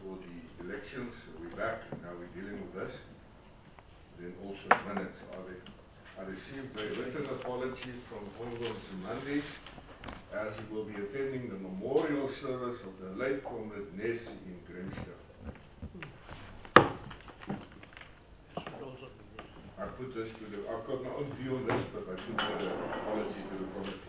for the elections. We're back, and now we're dealing with this. Then also minutes. I received a written apology from Honorable Simandi, as he will be attending the memorial service of the late Comrade Nessie in Grimston. I put this to the, I've got my own view on this, but I put the apology to the committee.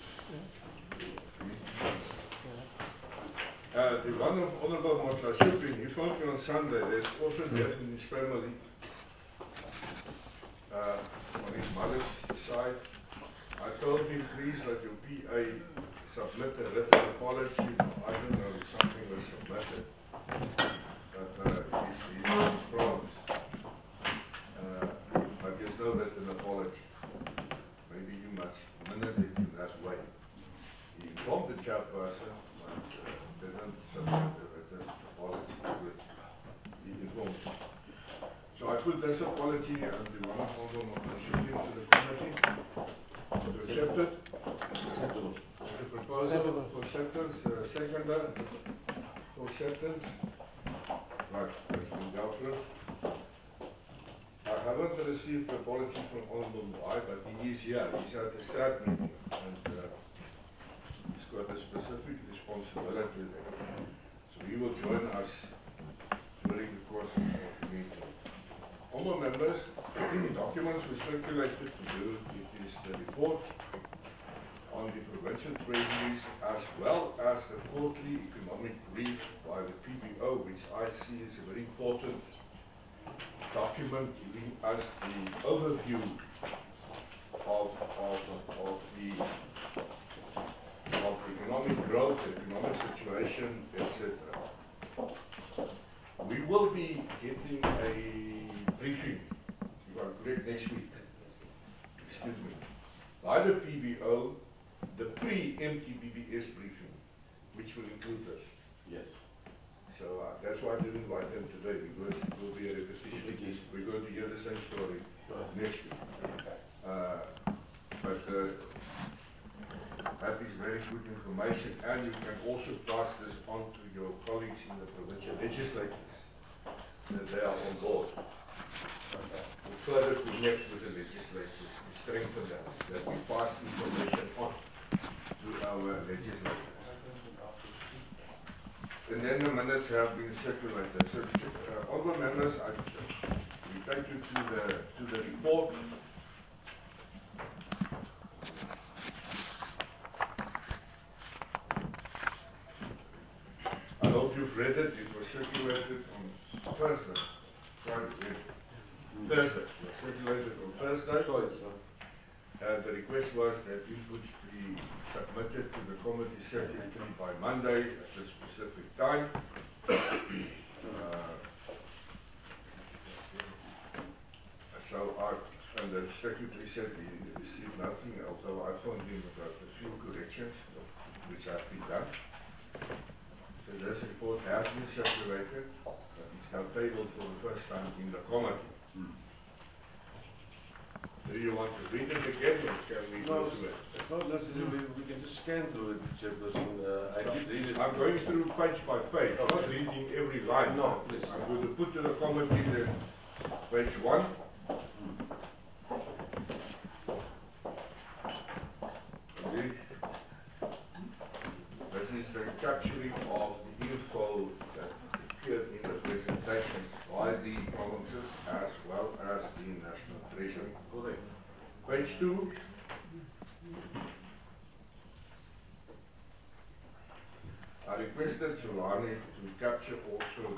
The one of Honorable Motlashupin, he phoned me on Sunday. There's also death in his family, on his mother's side. I told him, please, that your PA submit a written apology. I don't know if something was submitted, but he's promised. But there's no written apology. Maybe you must minute it in that way. He informed the chairperson, but didn't submit a written apology to it. He informed me. So I put this apology and the one of to the committee to accept it. The proposal for acceptance, seconder for acceptance. Right, that's been dealt with. I haven't received the apology from Honorable Mwai, but he is here. He's at the start meeting, and he's got a specific responsibility there. So he will join us during the course of the meeting. Honourable members, documents were circulated to you. It is the report on the provincial treasuries, as well as the quarterly economic brief by the PBO, which I see is a very important document giving us the overview of the economic growth, economic situation, etc. We will be getting a briefing, if I'm correct, next week, excuse me, by the PBO, the pre-MTBBS briefing, which will include this. Yes. So that's why I didn't invite them today, because it will be a repetition. We're going to hear the same story next week. But that is very good information, and you can also pass this on to your colleagues in the provincial legislatures, that they are on board. To further connect with the legislatures, to strengthen that we pass information on to our legislators. And then the minutes have been circulated. So, honourable members, we take you to the report. I hope you've read it. It was circulated on Thursday. Thursday. It was circulated on Thursday. The request was that inputs be submitted to the committee secretary by Monday at a specific time. And the secretary said he received nothing, although I phoned him about a few corrections which have been done. So this report has been circulated, but it's now tabled for the first time in the committee. Do you want to read it again, or can we go through it? Not necessarily. We can just scan through it, Chairperson. I did read it. I'm going through page by page. I'm not reading every line. No, please. I'm going to put to the committee the page 1. Okay. This is the capturing of the info that appeared in the presentation by the provinces as well as the National Treasury. Correct. Page 2. I requested Zulani to capture also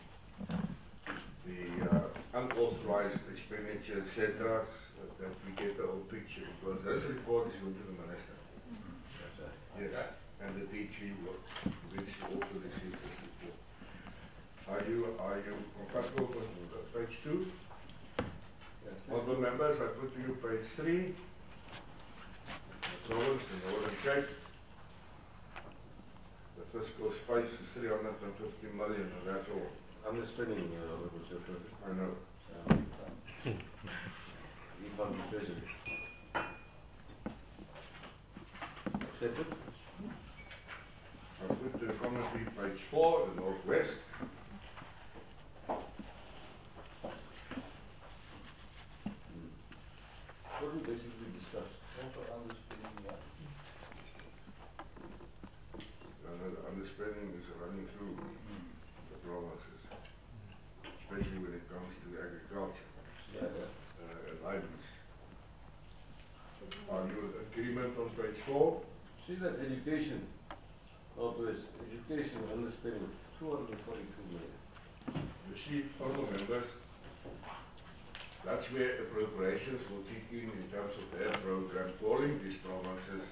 the unauthorized expenditure, etc., that we get the whole picture, because this report is going to the minister. Yes, and the DG will also receive this report. Are you comfortable with page 2? Yes. Honourable members, I put to you page 3. The province, the Northern Cape. The fiscal space is 350 million, and that's all. Understanding, Honourable Chairperson. I know. Refund the Treasury. Accepted? I put to the committee page 4, the Northwest. what we basically discussed. Also underspending, yeah. And the underspending is running through the provinces, especially when it comes to agriculture and livelihoods. Are you in agreement on page 4? See that education, Northwest, education underspending, 242 million. You see, honourable members, that's where appropriations will kick in terms of their program, calling these provinces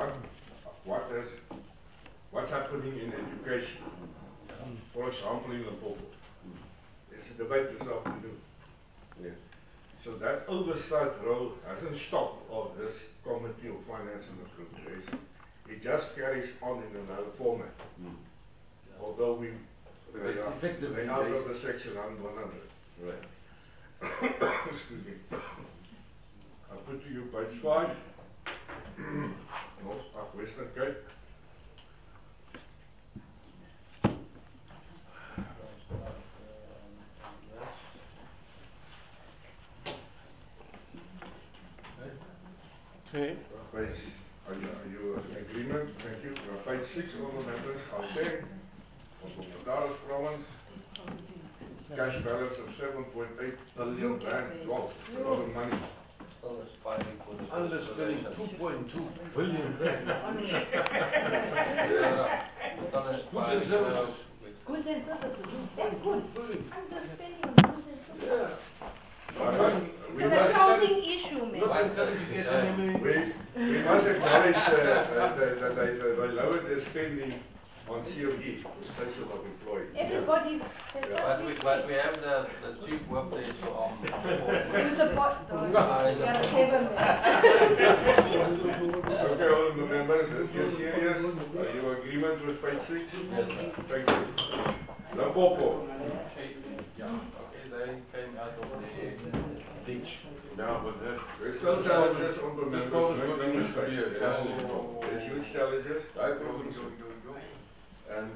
what's happening in education. For example, in Limpopo. There's a debate this afternoon. Yes. So that oversight role hasn't stopped of this Committee of Finance and Appropriation. It just carries on in another format. Although they are out of the section 100. Right. Excuse me. I'll put to you page 5. North Western Cape. Okay. Page, are you in agreement? Thank you. Page 6, honourable members, Gauteng, Mpumalanga province, cash balance of 7.8 billion rand. Wow, a lot of money. Still aspiring for the Underspending 2.2 billion rand. Still aspiring for Goods and services. That's good. Underspending on goods and services. Yeah. We It's an must accounting issue, man. we must acknowledge that they lowered their spending on COE, Station of Employees. Everybody says But we have the chief workplace you support Kevin. Okay, all of the members, is you serious? Are you in agreement with page 6? Yes, sir. Thank you. Limpopo. Yeah, okay, they came out of the Ditch. Now, but that. There's still challenges on the members. problem is Make no continues to be a mistake. challenge. There's huge challenges. High problems. And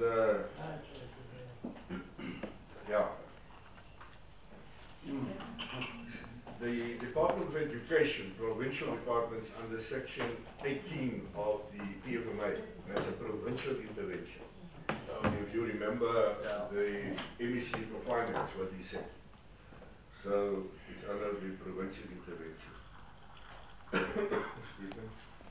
yeah. The Department of Education, provincial departments under section 18 of the PFMA, that's a provincial intervention. If you remember the MEC for Finance, what he said. So it's under the provincial intervention. Excuse me.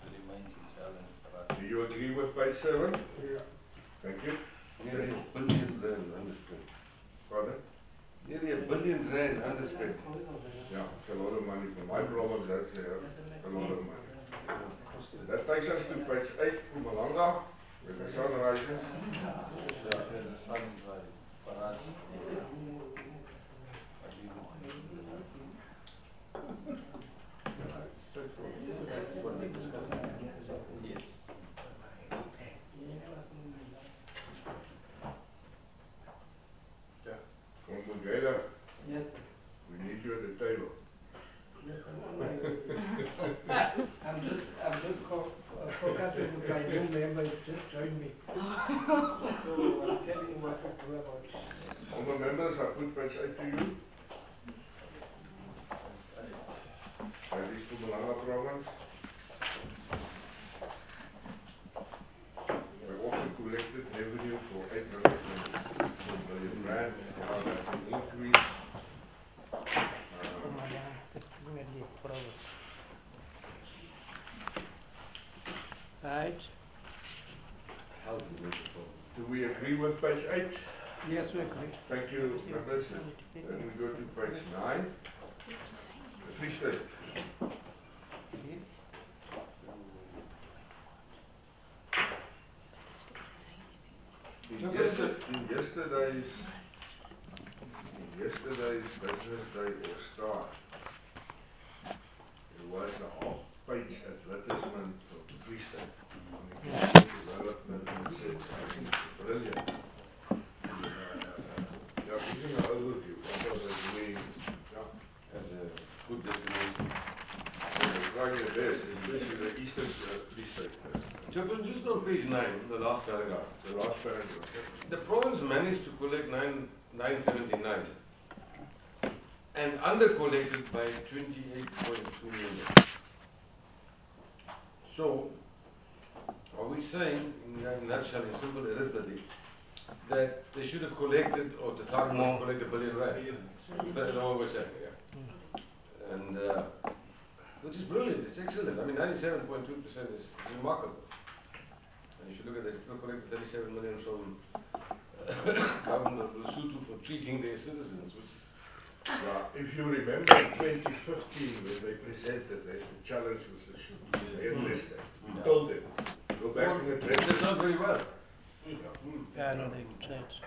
Do you agree with page 7? Yeah. Thank you. Nearly R1 billion underspent. Pardon? Nearly R1 billion underspent. Yeah, it's a lot of money for my province. That's a lot of money. That takes us to page 8, Mpumalanga, where the sun rises. Yes. Mugela, Yes, we need you at the table. I'm just focusing with my new member who just joined me. So I'm telling you what to do about it. All the members, I put page 8 to you. That is Mpumalanga province. We also collected revenue for 804 million rand. Now that's an increase. Right? How to make it all. Do we agree with page 8? Yes, we agree. Thank you, members. Then we go to page 9. The Free State. In yesterday's business day or Star, there was a half-page advertisement of the Free State on economic development, and it said, I think it's brilliant. Yeah, giving an overview of what they're doing, As a good destination. they're trying their best, especially the Eastern Free State. Chairman, just on page 9, the last paragraph. The last paragraph. The province managed to collect 979 and under collected by 28.2 million. So, are we saying, in a nutshell, in simple arithmetic, that they should have collected, or the target was to collect R1 billion? That's what we're saying, yeah. And, which is brilliant, it's excellent. I mean, 97.2% is remarkable. And you should look at it, still collected 37 million from government of Lesotho for treating their citizens, which Yeah, if you remember in 2015 when they presented that the challenge was the should be listed. We told them, go back and address it's not very well. Yeah, no, they changed.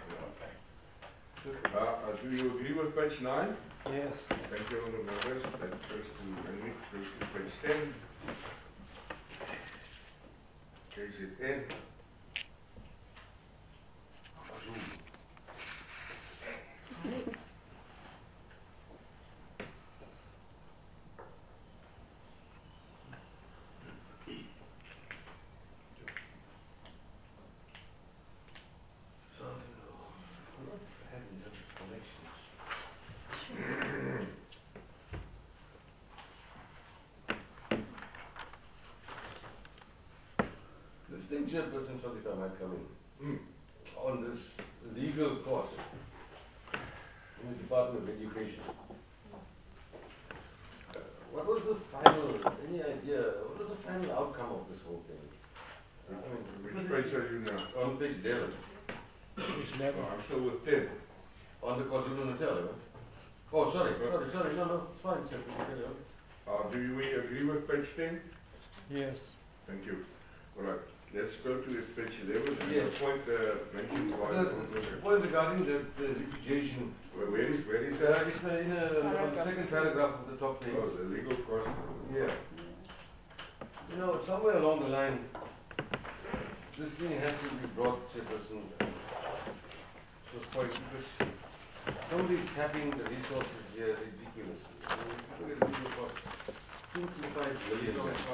Do you agree with page 9? Yes. Thank you, honourable members. That goes to Henrik, goes to page 10. KZN. This thing, Chairperson, sorry if I might come in, on this legal course in the Department of Education. What was the final, any idea, what was the final outcome of this whole thing? Which page are you now? On page 11. I'm still with 10. On the KwaZulu-Natal, right? Oh, sorry, no, it's fine, Chairperson. Do we agree with page 10? Yes. Thank you. All right, let's go to page 11 and Yes. the point mentioned by The point regarding the repudiation. Where is It's in on the second paragraph of the top page. Oh, the legal cost. Yeah. You know, somewhere along the line, this thing has to be brought, Chairperson, to a point, because somebody's tapping the resources here ridiculously. I mean, look at the legal cost, 225 billion.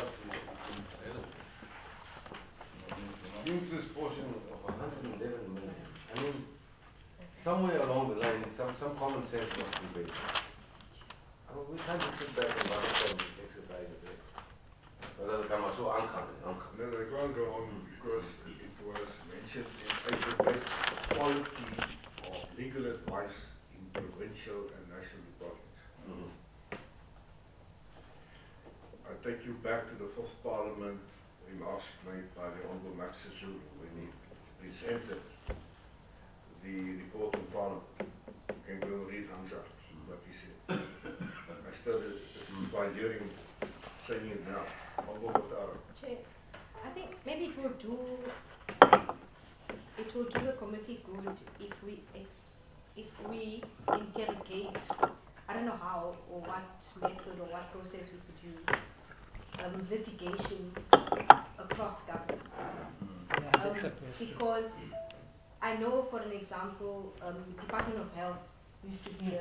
Interest portion of 111 million. I mean, somewhere along the line, some common sense must be made. I mean, we can't just sit back and run from this exercise today. No, they can't go on because it was mentioned in April quality of legal advice in provincial and national departments. I take you back to the 4th Parliament remarks made by the Honourable Max Sisulu when he presented the report in Parliament. You can go and read Hamza, what he said. I started by hearing saying it now. Honourable Botara. Chair, I think maybe it will do the committee good if we interrogate, I don't know how or what method or what process we could use, litigation across government. Because I know, for an example, Department of Health used to be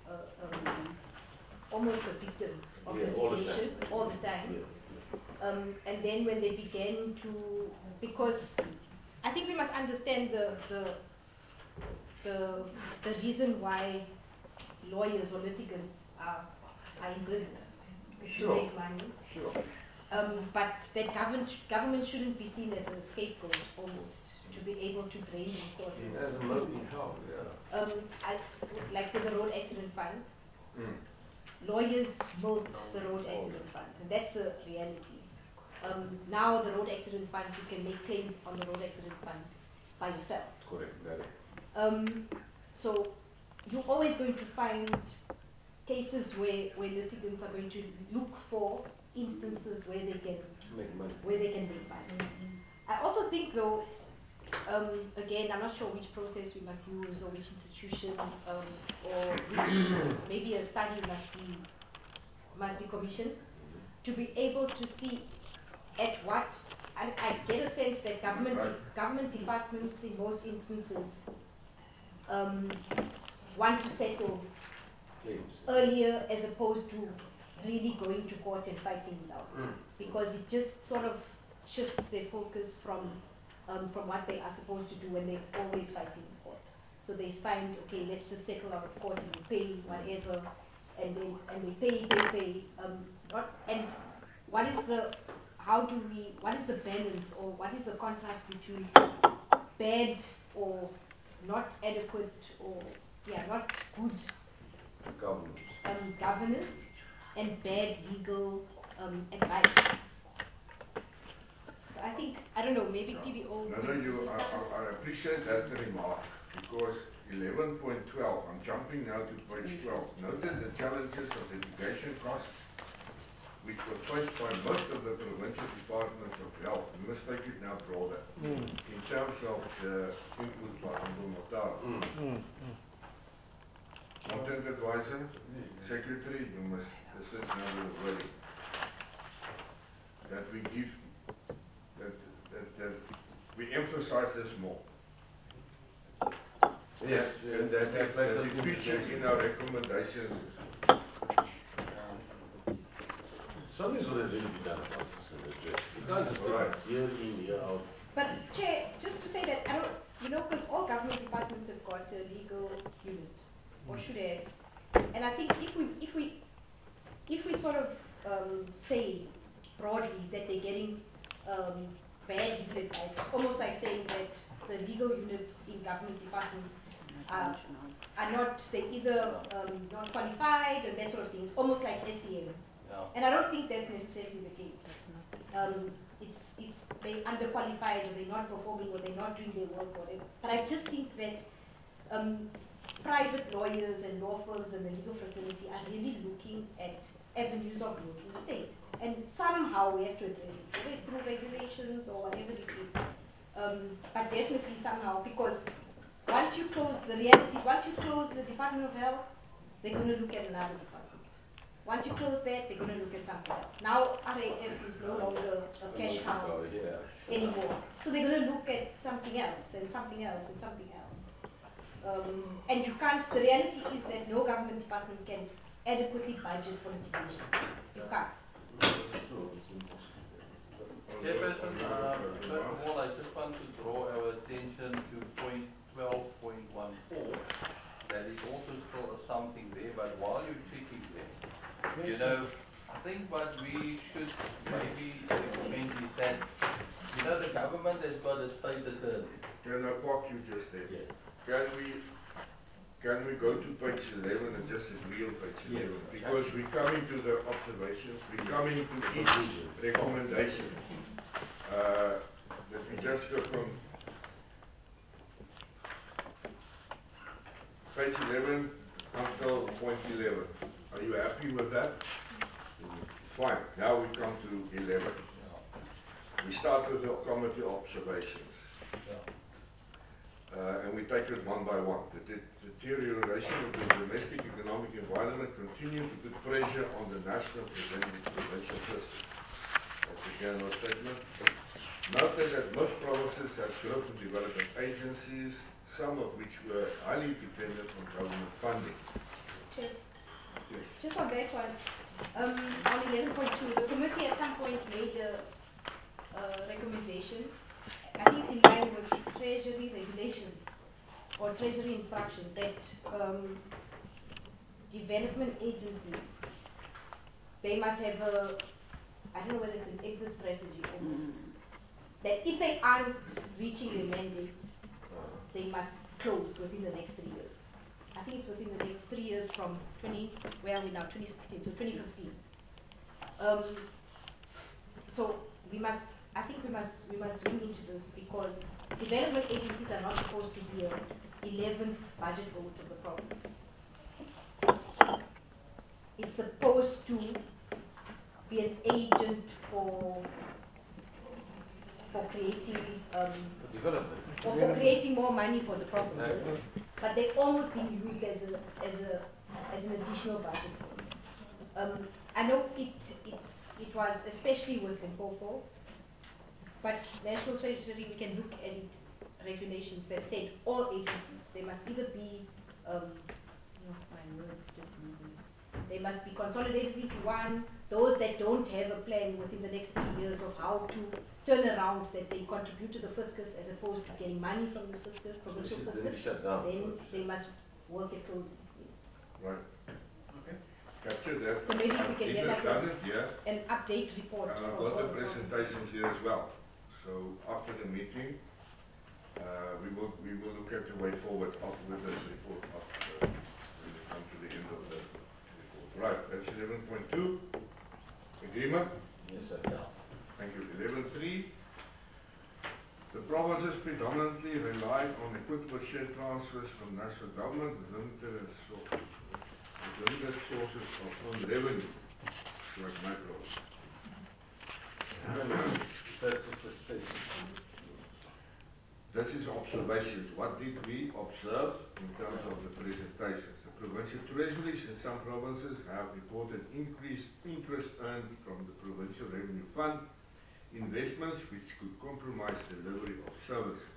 almost a victim of litigation all the time. And then when they began to, because I think we must understand the reason why lawyers or litigants are in prison. To make money. Sure. But that government shouldn't be seen as a scapegoat almost, to be able to drain resources. As a milking cow, yeah. Like with the road accident fund, lawyers milk the road accident fund, and that's the reality. Now the road accident fund, you can make claims on the road accident fund by yourself. Correct, very. So you're always going to find cases where litigants are going to look for instances where they can make money. Make money. I also think, though, again, I'm not sure which process we must use or which institution, or which maybe a study must be commissioned to be able to see at what. I get a sense that government departments in most instances want to settle earlier as opposed to really going to court and fighting it out, because it just sort of shifts their focus from what they are supposed to do when they're always fighting in court. So they find, okay, let's just settle out of court and we pay whatever, and they pay. And what is what is the balance or what is the contrast between bad or not adequate or, not good governance and bad legal advice. So I think, I don't know, maybe PBO. I appreciate that remark because 11.12, I'm jumping now to page 12. Noted the challenges of litigation costs which were faced by most of the provincial departments of health. We must take it now broader. In terms of the input by Honorable Motaro. Content advisor, secretary, you must assist now with the wording. That we give, that we emphasize this more. Yes, And that it features in our recommendations. Something's going to really be done about this in the church. You can't just do year in, year out. But Chair, just to say that, I don't, because all government departments have got a legal unit, or should have. And I think if we sort of say broadly that they're getting bad legal advice, almost like saying that the legal units in government departments are not, say, either not qualified and that sort of thing. It's almost like SCM. And I don't think that's necessarily the case. It's they're underqualified or they're not performing or they're not doing their work or whatever. But I just think that private lawyers and law firms and the legal fraternity are really looking at avenues of growth in the state. And somehow we have to address it, whether it's through regulations or whatever it is. But definitely somehow, because once you close the Department of Health, they're going to look at another department. Once you close that, they're going to look at something else. Now RAF is no longer a cash cow anymore. So they're going to look at something else and something else and something else. And you can't, the reality is that no government department can adequately budget for litigation. You can't. Chairperson, first of all, I just want to draw our attention to point 12.14. That is also still something there, but while you're checking there, I think what we should maybe recommend is that, the government has got a state attorney. Can I park you just there? Yes. Can we go to page 11 and just agree on page 11? Because we're coming to the observations, we're coming to each recommendation. Let me just go from page 11 until point 11. Are you happy with that? Fine. Now we come to 11. We start with the committee observations. And we take it one by one. The deterioration of the domestic economic environment continues to put pressure on the national provincial system. That's a general statement. Noted that most provinces have growth and development agencies, some of which were highly dependent on government funding. Yes. Just on that one, on 11.2, the committee at some point made a recommendation. I think it's in line with Treasury regulations or Treasury instructions that development agencies, they must have a, I don't know whether it's an exit strategy almost, that if they aren't reaching their mandates, they must close within the next 3 years. I think it's within the next 3 years from 2016, so 2015. So I think we must zoom into this because development agencies are not supposed to be an 11th budget vote of the province. It's supposed to be an agent for creating development. or for creating more money for the provinces, but they're almost being used as an additional budget vote. I know it was especially with Limpopo, but National Treasury, we can look at it, regulations that said all agencies, they must either be, they must be consolidated into one. Those that don't have a plan within the next 3 years of how to turn around, that they contribute to the fiscus as opposed to getting money from the fiscus, provincial fiscus, then they must work at closing. Right. Okay. capture that. So maybe we can get like done it, yeah. an update report. And I've for got the all provinces. presentations here as well. So after the meeting, we will look at the way forward after this report, after when we come to the end of the report. Right, that's 11.2. Agreement? Yes, sir. Thank you. 11.3. The provinces predominantly rely on equitable share transfers from national government with limited sources of own revenue, like my province. That's just a statement. This is observations. What did we observe in terms of the presentations? The provincial treasuries in some provinces have reported increased interest earned from the Provincial Revenue Fund investments which could compromise delivery of services.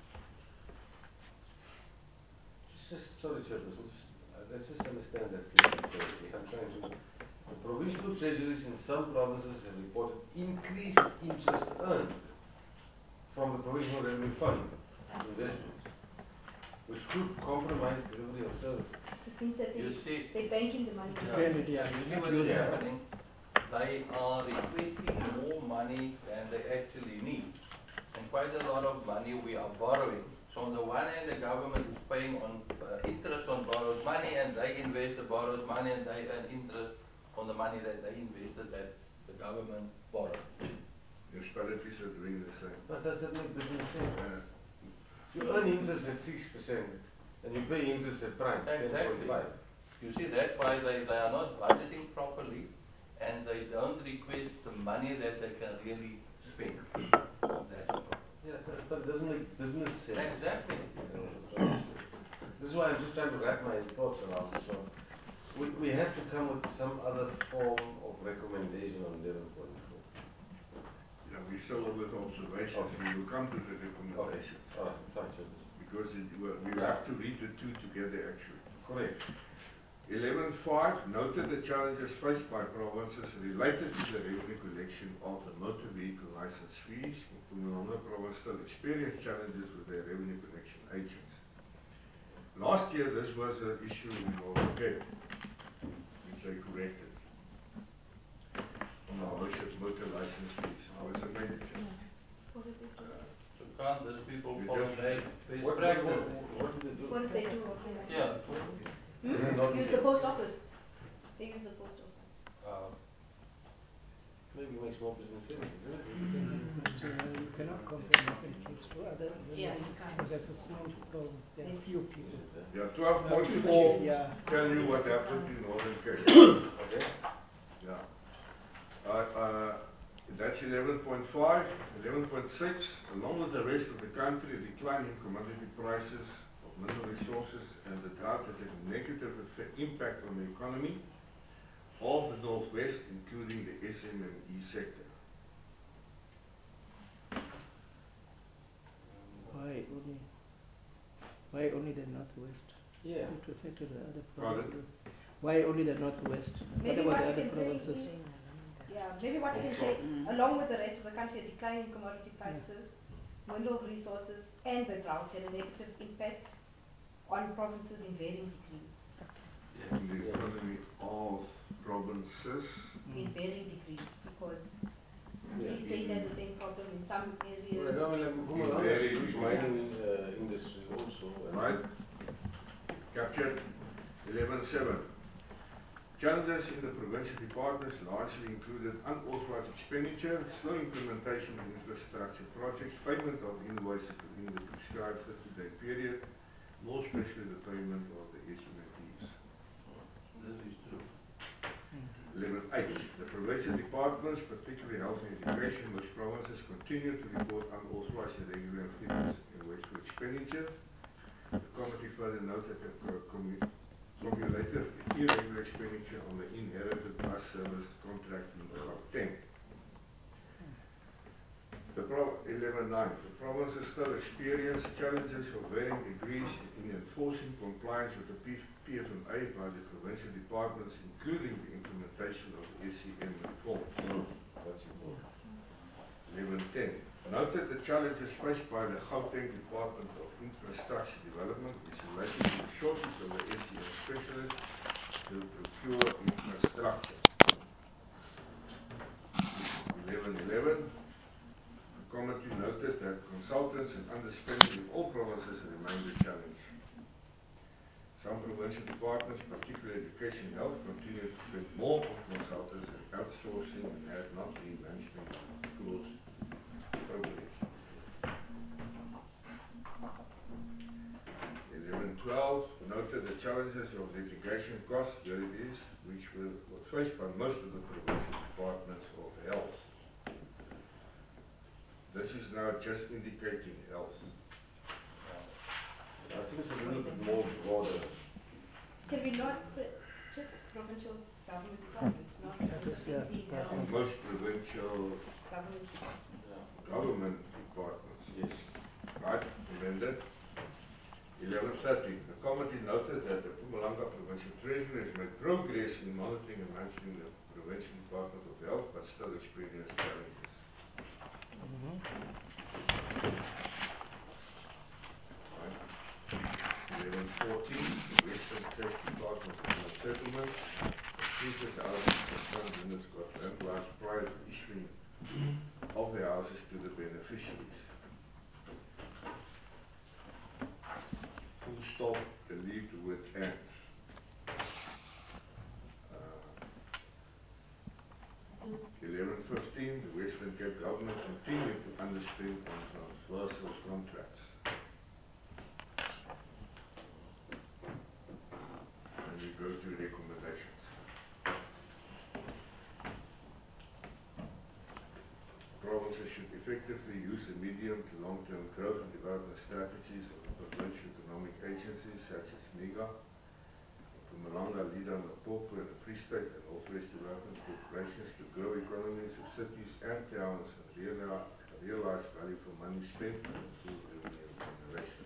Sorry, Chairperson, let's just understand that statement correctly. I'm trying to. The provincial treasuries in some provinces have reported increased interest earned from the Provincial Revenue Fund investments, which could compromise delivery of services. It means that You see, they're banking the money. Spend it, yeah. you see what is happening? They are requesting more money than they actually need. And quite a lot of money we are borrowing. So on the one hand, the government is paying on interest on borrowed money, and they invest the borrowed money, and they earn interest on the money that they invested that the government borrowed. Municipalities are doing the same. But does that make business sense? You earn interest at 6% and you pay interest at prime, Exactly. 10.5. You see, that's why they are not budgeting properly, and they don't request the money that they can really spend. That's the problem. Yes, but it doesn't make business sense. Exactly. This is why I'm just trying to wrap my thoughts around this one. We have to come with some other form of recommendation on 11.4. Yeah, we still with observations. Okay. We will come to the Okay, recommendations. alright, fine, Chairperson. Because we have to read the two together actually. Correct. 11.5 noted the challenges faced by provinces related to the revenue collection of the motor vehicle license fees. Mpumalanga province still experienced challenges with their revenue collection agents. Last year this was an issue in Northern Cape, which they corrected. On our motor license fees. I was a major challenge. What did they do? So can't those people You follow just- best What practice? did they do? What did they do? Yeah. Hmm? Use the post office. They use the post office. Maybe it makes more business sense, isn't it? You cannot compare Cape to other. Yeah, you can't. So that's a small province. There are few people. Yeah, 12.4 Yeah. tell you what happened in Northern Cape. Okay. Yeah. That's 11.5. 11.6, along with the rest of the country, declining commodity prices of mineral resources and the drought has a negative impact on the economy of the Northwest, including the SME sector. Why only the Northwest? Yeah. It refer to the other Pardon? provinces. Why only the Northwest? Maybe what what about the we other can say provinces? is, yeah, maybe what we can say, along with the rest of the country, a decline in commodity prices, mineral resources, and the drought had a negative impact on provinces in varying degrees. In the economy of provinces. In varying degrees, because Yeah. each state has the same problem in some areas. Well, I mean, like Mpumalanga has a huge mining industry also. Right? Captured 11.7. Challenges in the provincial departments largely included unauthorized expenditure, slow implementation of infrastructure projects, payment of invoices within the prescribed 30-day period, more especially the payment of the SMEs. This is true. 11.8. The provincial departments, particularly health and education, most provinces continue to report unauthorized irregular figures in wasteful expenditure. The committee further noted that cumulative irregular expenditure on the inherited bus service contract in Gauteng. 11.9. The provinces still experience challenges of varying degrees in enforcing compliance with the PFMA by the provincial departments, including the implementation of the SCM reform. That's important. 11.10. Noted the challenges faced by the Gauteng Department of Infrastructure Development, which related to the shortage of the SCM specialists to procure infrastructure. 11.11. The committee noted that consultants and underspending in all provinces remained a challenge. Some provincial departments, particularly education and health, continue to spend more on consultants and outsourcing and have not been management tools appropriate. 11.12 noted the challenges of litigation costs, here it is, which were faced by most of the provincial departments of health. This is now just indicating health. I think it's a little bit more broader. Can we not put just provincial government departments, not specifically health Most provincial government? government departments. Yes. Right, amended. 11.30. The committee noted that the Mpumalanga Provincial Treasury has made progress in monitoring and managing the Provincial Department of Health, but still experiences challenges. Right. 11.14. The Western Cape Department of Settlement. Teachers' houses concerned units got landlords prior to issuing of their houses to the beneficiaries. Full stop, delete the word and. 11.15, the Western Cape government continued to underspend on transversal contracts. And we go to recommendations. Provinces should effectively use the medium to long-term growth and development strategies of the provincial economic agencies such as MIGA, Mpumalanga, Leader, Limpopo, and the Free State and Northwest Development Corporations to grow economies of cities and towns and realize value for money spent and improve revenue generation.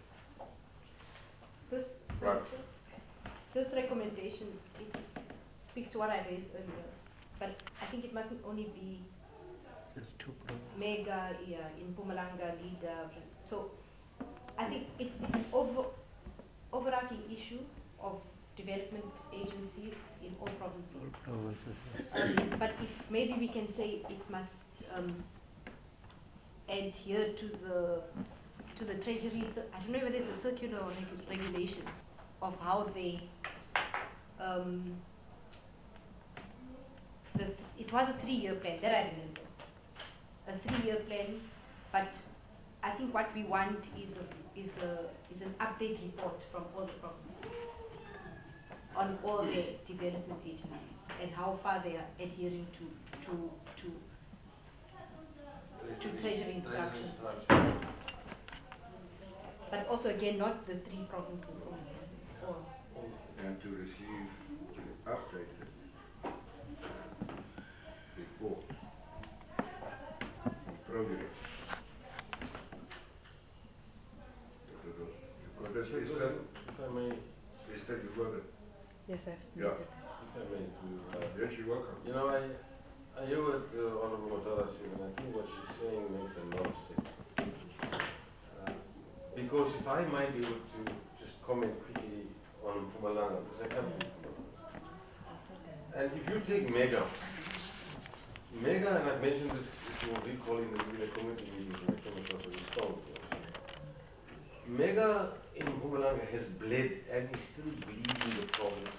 This recommendation, it speaks to what I raised earlier, but I think it mustn't only be Mega, in Mpumalanga, Leader. So I think it's an overarching issue of development agencies in all provinces. But if maybe we can say it must adhere to the treasury. I don't know whether it's a circular or regulation of how they. It was a 3-year plan that I remember. A 3-year plan, but I think what we want is an update report from all the provinces on all the development agencies and how far they are adhering to treasury instructions. But also again, not the 3 provinces only. And to receive the updated report on progress. If I may. Esther, you got it. Yes, sir. Yeah. If I may, Yes, you're welcome. you know, I hear what Honorable Motala says, and I think what she's saying makes a lot of sense. Because if I might be able to just comment quickly on Mpumalanga, because I come from Mpumalanga. And if you take Mega, and I've mentioned this, if you will recall in the community meetings when I came across the stone. Mega in Mpumalanga has bled and is still bleeding the province.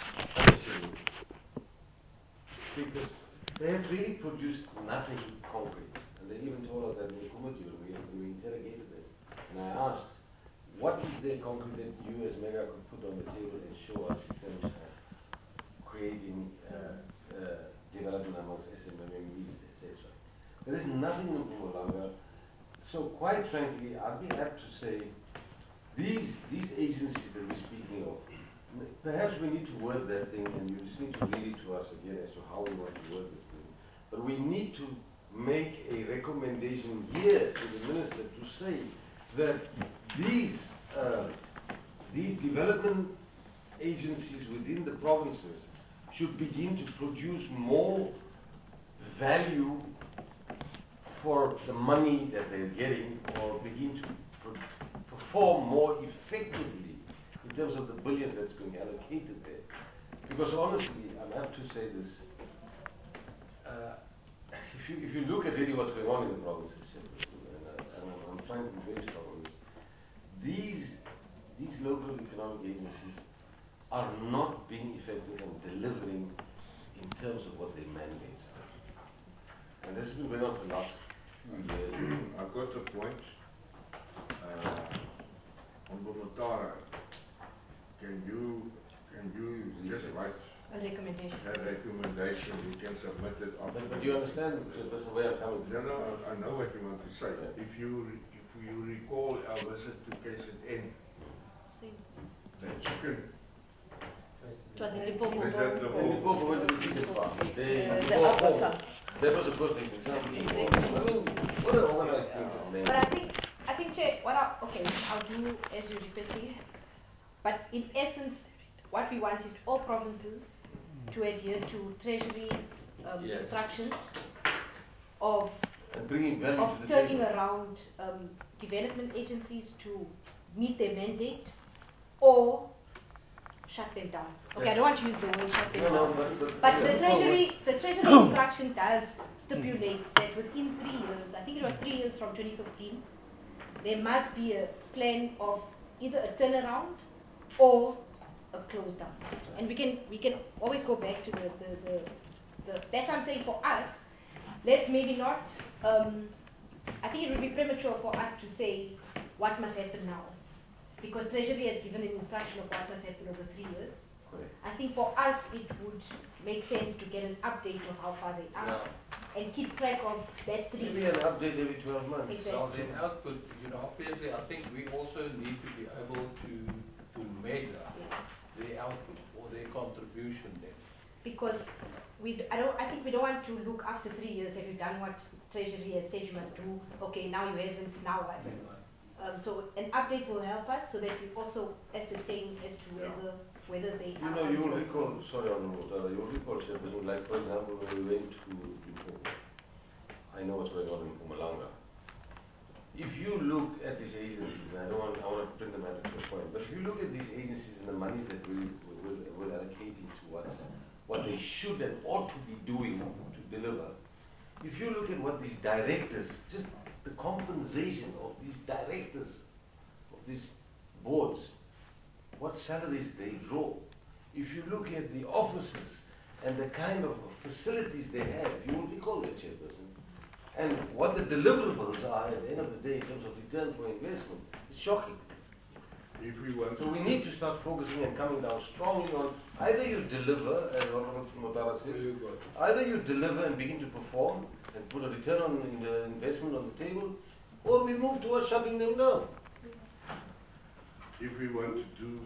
Because they have really produced nothing concrete. And they even told us that in the committee when we interrogated them. And I asked, what is there concrete that you as Mega could put on the table and show us in terms of creating development amongst SMMEs, etc. There is nothing in Mpumalanga. So quite frankly, I'd be apt to say these agencies that we're speaking of, perhaps we need to word that thing and you just need to read it to us again as to how we want to word this thing. But we need to make a recommendation here to the minister to say that these development agencies within the provinces should begin to produce more value for the money that they're getting, or begin to perform more effectively in terms of the billions that's being allocated there. Because honestly, I have to say this. If you look at really what's going on in the provinces, and I'm trying to be very strong on this, these local economic agencies are not being effective and delivering in terms of what their mandates are. And this has been going on for the last few years. I've got a point. On Bomatara, can you just write A recommendation. that recommendation? We can submit it after. But you understand that's the way I'm coming No, from. no, I know what you want to say. If you recall our visit to KZN, the chicken. It was in Limpopo. Is that the When Limpopo went to the chicken farm, they the go Alpha home. farm. That was a perfect example. I mean, what an organized thing is made. But I think, Chair, I'll do as you're requesting. But in essence, what we want is all provinces to adhere to Treasury Yes. instructions of And bringing value to the turning table. around development agencies to meet their mandate or shut them down. Okay, I don't want to use the word shut them No, no, down. but But yeah, the Treasury instruction does stipulate that within 3 years, I think it was 3 years from 2015, there must be a plan of either a turnaround or a close down. And we can always go back to the that's what I'm saying for us. Let's maybe not I think it would be premature for us to say what must happen now. Because Treasury has given an instruction of what must happen over 3 years. Correct. I think for us it would make sense to get an update of how far they are and keep track of that 3 Maybe years. an update every 12 months. Exactly. Well, then output, obviously, I think we also need to be able to measure their output or their contribution then. Because I think we don't want to look after 3 years. Have you done what Treasury has said you must do? Okay, now you haven't. Now what? So an update will help us so that we also ascertain as to whether they You are. know, on you will course. recall, sorry, you will recall, Chairperson, like for example, when we went to Limpopo, I know what's going on in Mpumalanga. If you look at these agencies, and I want to bring the matter to a point, but if you look at these agencies and the monies that we're allocating to what they should and ought to be doing to deliver, if you look at what these directors, just the compensation of these directors, of these boards, what salaries they draw. If you look at the offices and the kind of facilities they have, you will recall that, Chairperson. And what the deliverables are at the end of the day in terms of return for investment is shocking. If we want So we need to start focusing and coming down strongly on either you deliver, as Honorable Motara says, either you deliver and begin to perform and put a return on the investment on the table, or we move towards shutting them down. if we want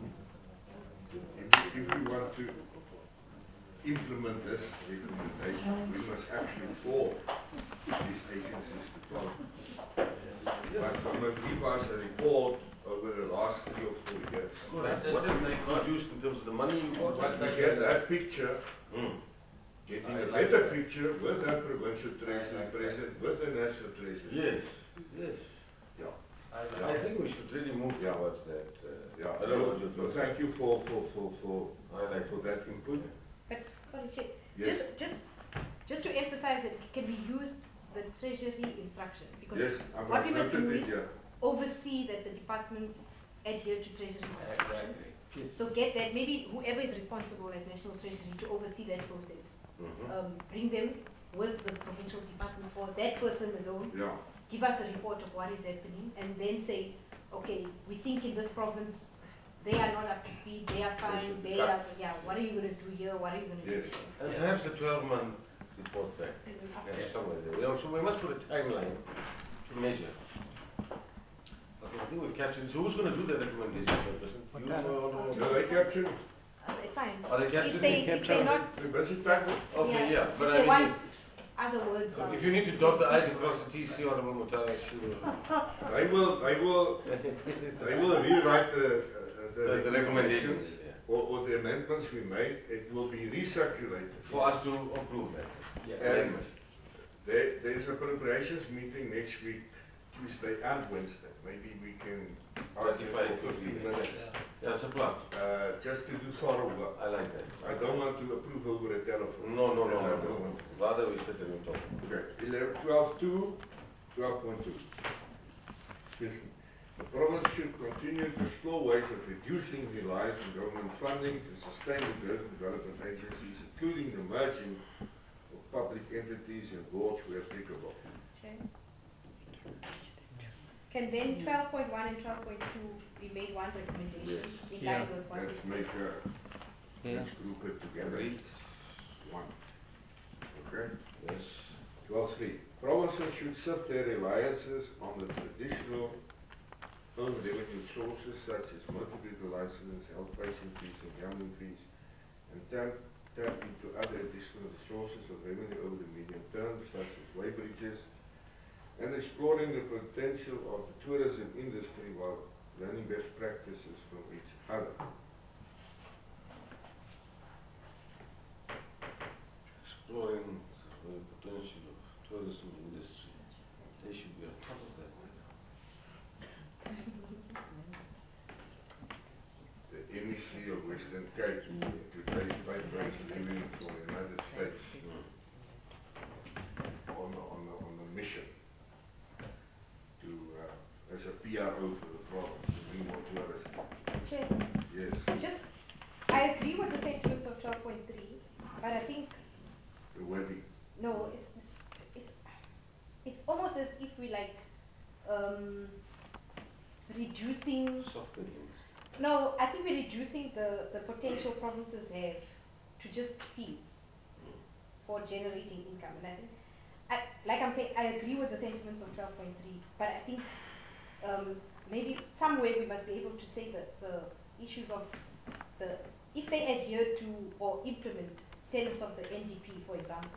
to implement this recommendation, we must actually form these agencies to follow. But they must give us a report over the last 3 or 4 years. What have they produced in terms of the money? But we get that picture, getting a better picture with that provincial treasury present, with the national treasury. Yes, yes. Yeah. I think we should really move towards that. Yeah. I don't know what you So thank you for that input. But sorry, Chair, Yes. just to emphasize that can we use the Treasury instruction? Because Yes, what we must do noted it is here. oversee that the departments adhere to Treasury instruction. Exactly. So get that, maybe whoever is responsible at National Treasury to oversee that process. Bring them with the provincial department or that person alone. Yeah. Give us a report of what is happening and then say, okay, we think in this province they are not up to speed, they are fine, they are, what are you going to do here, what are you going to Yes. do here? And perhaps a 12-month report back. Somewhere there. So we must put a timeline to measure. Okay, I think we've captured it. So who's going to do the recommendation, Chairperson? You or No, they captured. It's fine. Are they captured? If they not, The busy tackle. Okay, yeah, but if I they mean, want other words. if you need to dot the I's across the T's, see Honorable Mutara, sure. They will rewrite the recommendations, or the amendments we made. It will be recirculated. For us to approve that. And there is a preparations meeting next week Tuesday and Wednesday. Maybe we can ask them 35, for 15 minutes. Yeah, it's a plan. Just to do thorough work. I like that. I don't want to approve over a telephone. No. I don't want to. Rather we sit and we talk. Okay, 12.2, 12.2. Excuse me. The province should continue to explore ways of reducing reliance on government funding to sustain the growth of development agencies, including the merging of public entities and boards where applicable. Okay. Can then 12.1 and 12.2 be made one recommendation in line with what Let's we make Yeah. let's group it together. Agreed. One. Okay? Yes. 12.3. Provinces should shift their reliances on the traditional own revenue sources such as motor vehicle licenses, outpatient fees and gambling fees, and tap into other additional sources of revenue over the medium term such as weighbridges, and exploring the potential of the tourism industry while learning best practices from each other. Exploring the potential of tourism industry. They should be on top of that. The MEC of Western Cape to take weighbridge revenue from the United States on the mission to as a PRO for the province to bring more tourists. Chair, Yes, I agree with the sentiments of 12.3, but I think the wedding. no, it's almost as if we like reducing. Softening. No, I think we're reducing the potential provinces have to just fees for generating income, and I think, like I'm saying, I agree with the sentiments of 12.3, but I think maybe somewhere we must be able to say that the issues of if they adhere to or implement tenets of the NDP, for example,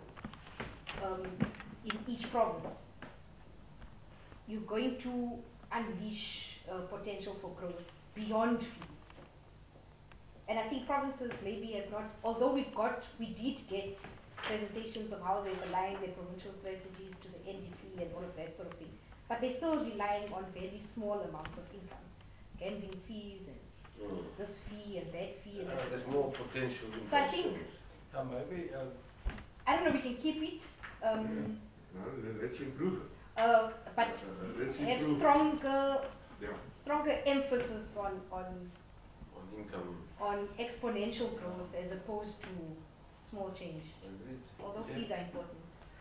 in each province, you're going to unleash potential for growth beyond fees. And I think provinces maybe have not, although we did get presentations of how they've aligned their provincial strategies to the NDP and all of that sort of thing, but they're still relying on very small amounts of income, gambling fees and this fee and that fee. And There's more potential in so I think, Maybe, I don't know, we can keep it, No, let's improve it. but Let's have improve. stronger Yeah. emphasis on on income. exponential growth as opposed to small change. agreed. Although Yeah. fees are important.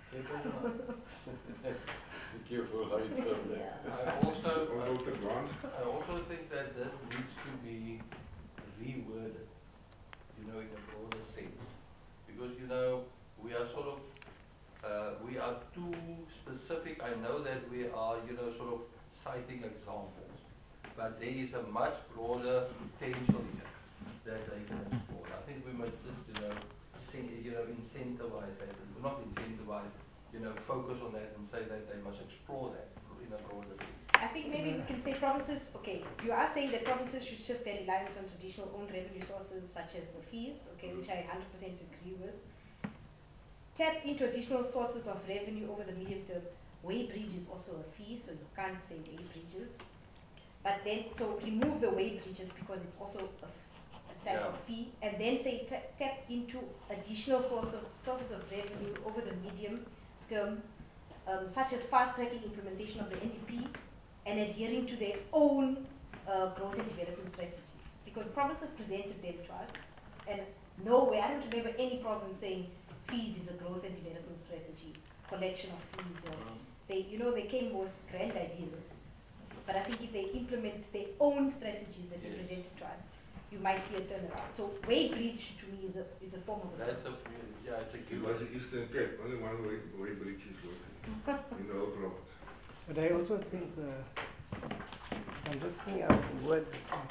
Be careful how you term that. Yeah. On the grant. I also think that this needs to be reworded, in a broader sense. Because, we are sort of, we are too specific. I know that we are, sort of citing examples. But there is a much broader potential here that they can explore. I think we must just, incentivize that. Not incentivize, focus on that and say that they must explore that in a broader sense. I think maybe we can say provinces, okay, you are saying that provinces should shift their reliance on traditional own revenue sources such as the fees, okay, which I 100% agree with. Tap into additional sources of revenue over the medium term. Weighbridge is also a fee, so you can't say weighbridges. But then, so remove the weighbridges because it's also a type of fee, and then say tap into additional sources of revenue over the medium term, such as fast-tracking implementation of the NDP and adhering to their own growth and development strategies. Because provinces presented them to us, and nowhere, I don't remember any province saying fees is a growth and development strategy, collection of fees, or they came with grand ideas. But I think if they implement their own strategies that they presented to us, you might see a turnaround. So weighbridge to me is a form of That's it's a It good was the Eastern Cape, only one weighbridge is working in the whole province. But I also think, I'm just thinking out the words.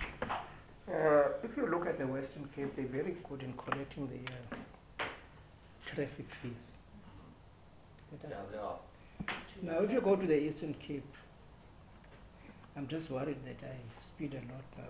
If you look at the Western Cape, they're very good in collecting the traffic fees. Yeah, they are. Now, if you go to the Eastern Cape, I'm just worried that I speed a lot now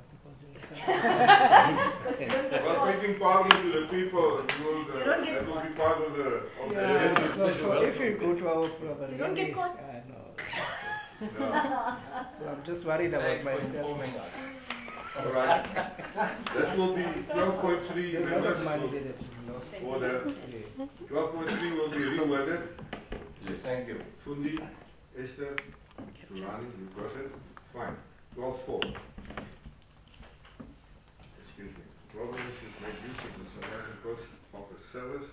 because Well, making parliament to the people, You don't get that will caught. be part of the yeah, so if you go to our program, You don't get caught. I know. So I'm just worried about Thanks for myself. informing us. All right. That will be 12.3 There's a lot of members money will- there that is lost. for the Yeah. 12.3 will be reworded. Yes. Thank you. Fundi, Esther, Fulani, you got it? Fine. 12.4. Excuse me. Province should make use of the South African Post Office service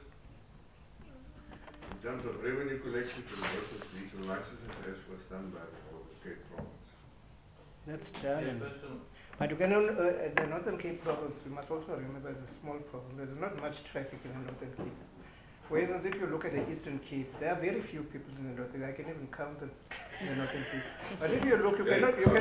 in terms of revenue collection for the local regional licenses as was done by the Northern Cape Province. That's done. Chairperson, But you cannot, the Northern Cape province, you must also remember, is a small province. There's not much traffic in the Northern Cape. For instance, if you look at the Eastern Cape, there are very few people in the Northern Cape. I can even count them in the Northern Cape. But if you look, you cannot, you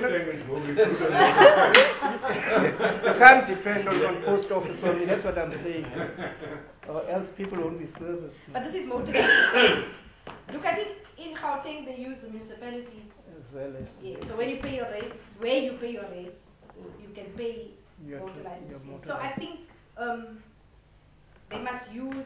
can't depend on post office only. That's what I'm saying. Or else people won't be serviced. But this is motivated. Look at it, in Gauteng they use the municipalities. As well as Yeah, so when you pay your rates, where you pay your rates, you can pay Your motor tr- license your fees. motor So I license. think they must use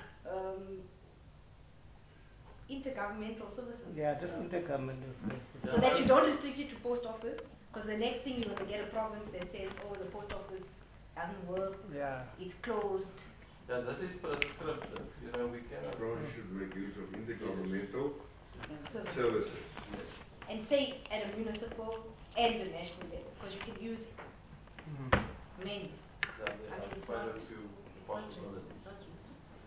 intergovernmental services. yeah, just intergovernmental services. So that you don't restrict it to post office, because the next thing you're going to get a province that says, oh, the post office doesn't work, Yeah. it's closed. yeah, this is prescriptive, you know, we cannot. Province should make use of intergovernmental So, services. Yes. and say at a municipal and a national level, because you can use Mhm. many. Yeah, there I mean, are it's quite a not- few it's not possibilities. it's not used.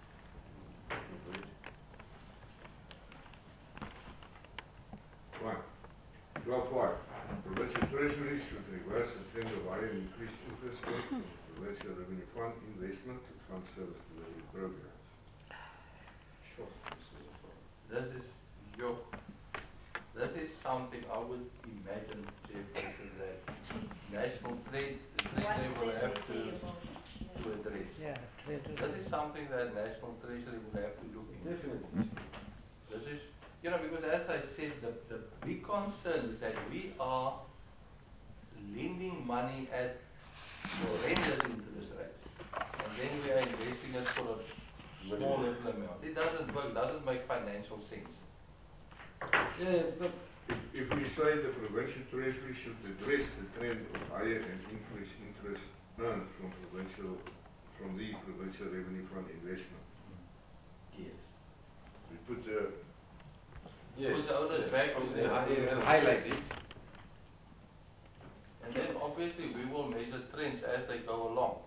One. 12.5. Provincial Treasury should reverse the trend of higher increased interest rates from the Provincial Revenue Fund investment to fund service delivery programs. Sure. This is something I would imagine, Chairperson, that national trade, the What treasury will can have we say to about address. Yeah, This is something that national treasury will have to look into. Definitely. This is, you know, because as I said, the big concern is that we are lending money at horrendous interest rates. And then we are investing it for a small little amount. It doesn't work, doesn't make financial sense. Yeah, it's not. If we say the Provincial Treasury should address the trend of higher and increased interest earned from the Provincial Revenue Fund investment. Yes. We put the Yes. Put the others back to the- and highlight it. And then obviously we will measure trends as they go along.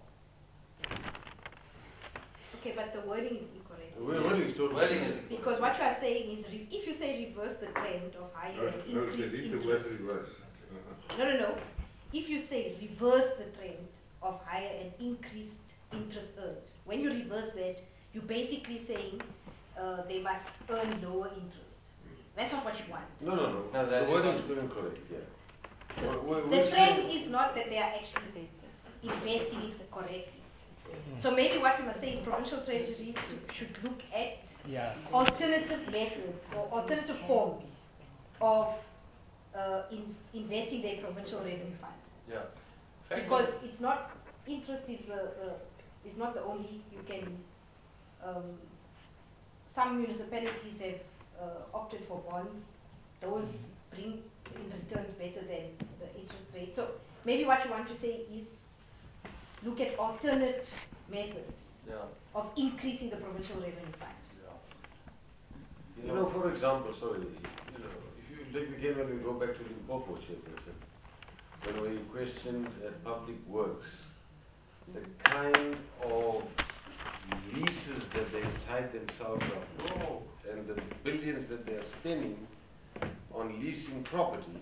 Okay, but the wording is incorrect. Wording is totally Wording is different. Because what you are saying is, if you say reverse the trend of higher and no, they increased need the word interest. reverse. No. If you say reverse the trend of higher and increased interest earned, when you reverse that, you're basically saying they must earn lower interest. That's not what you want. No. No, that The is wording not- is incorrect, yeah. The trend is not that they are actually investing it correctly. So maybe what we must say is provincial treasuries should look at Yeah. alternative methods or alternative forms of investing their provincial revenue fund. Yeah. Fact Because that- it's not, interest is not the only, you can, some municipalities have opted for bonds. Those bring in returns better than the interest rate. So maybe what you want to say is, look at alternate methods Yeah. of increasing the provincial revenue fund. Yeah. You know, for example, sorry, you know, if you take again when we go back to Limpopo, Chairperson, when we questioned public works, the kind of leases that they've tied themselves up with, and the billions that they are spending on leasing property,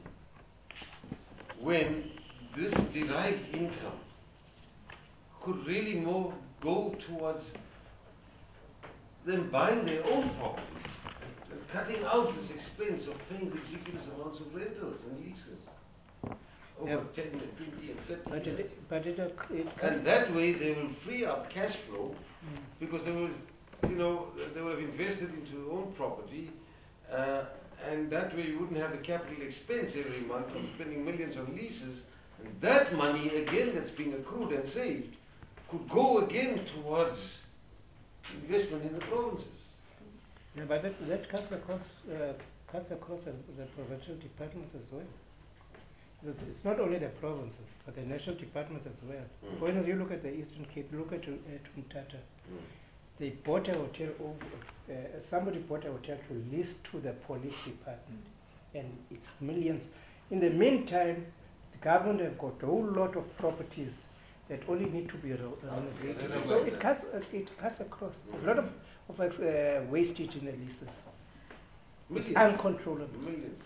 when this derived income could really more go towards them buying their own properties and cutting out this expense of paying ridiculous amounts of rentals and leases over Yeah. 10 and 20 and 30 But years. it And that way they will free up cash flow because they will, you know, they will have invested into their own property, and that way you wouldn't have the capital expense every month of spending millions on leases, and that money again that's being accrued and saved could go again towards investment in the provinces. Yeah, but that cuts cuts across the provincial departments as well. It's not only the provinces, but the national departments as well. For instance, you look at the Eastern Cape, look at Mthatha. They bought a hotel, somebody bought a hotel to lease to the police department, and it's millions. In the meantime, the government have got a whole lot of properties that only need to be renovated. So it cuts across. There's a lot of wastage in the leases. It's uncontrollable. Millions.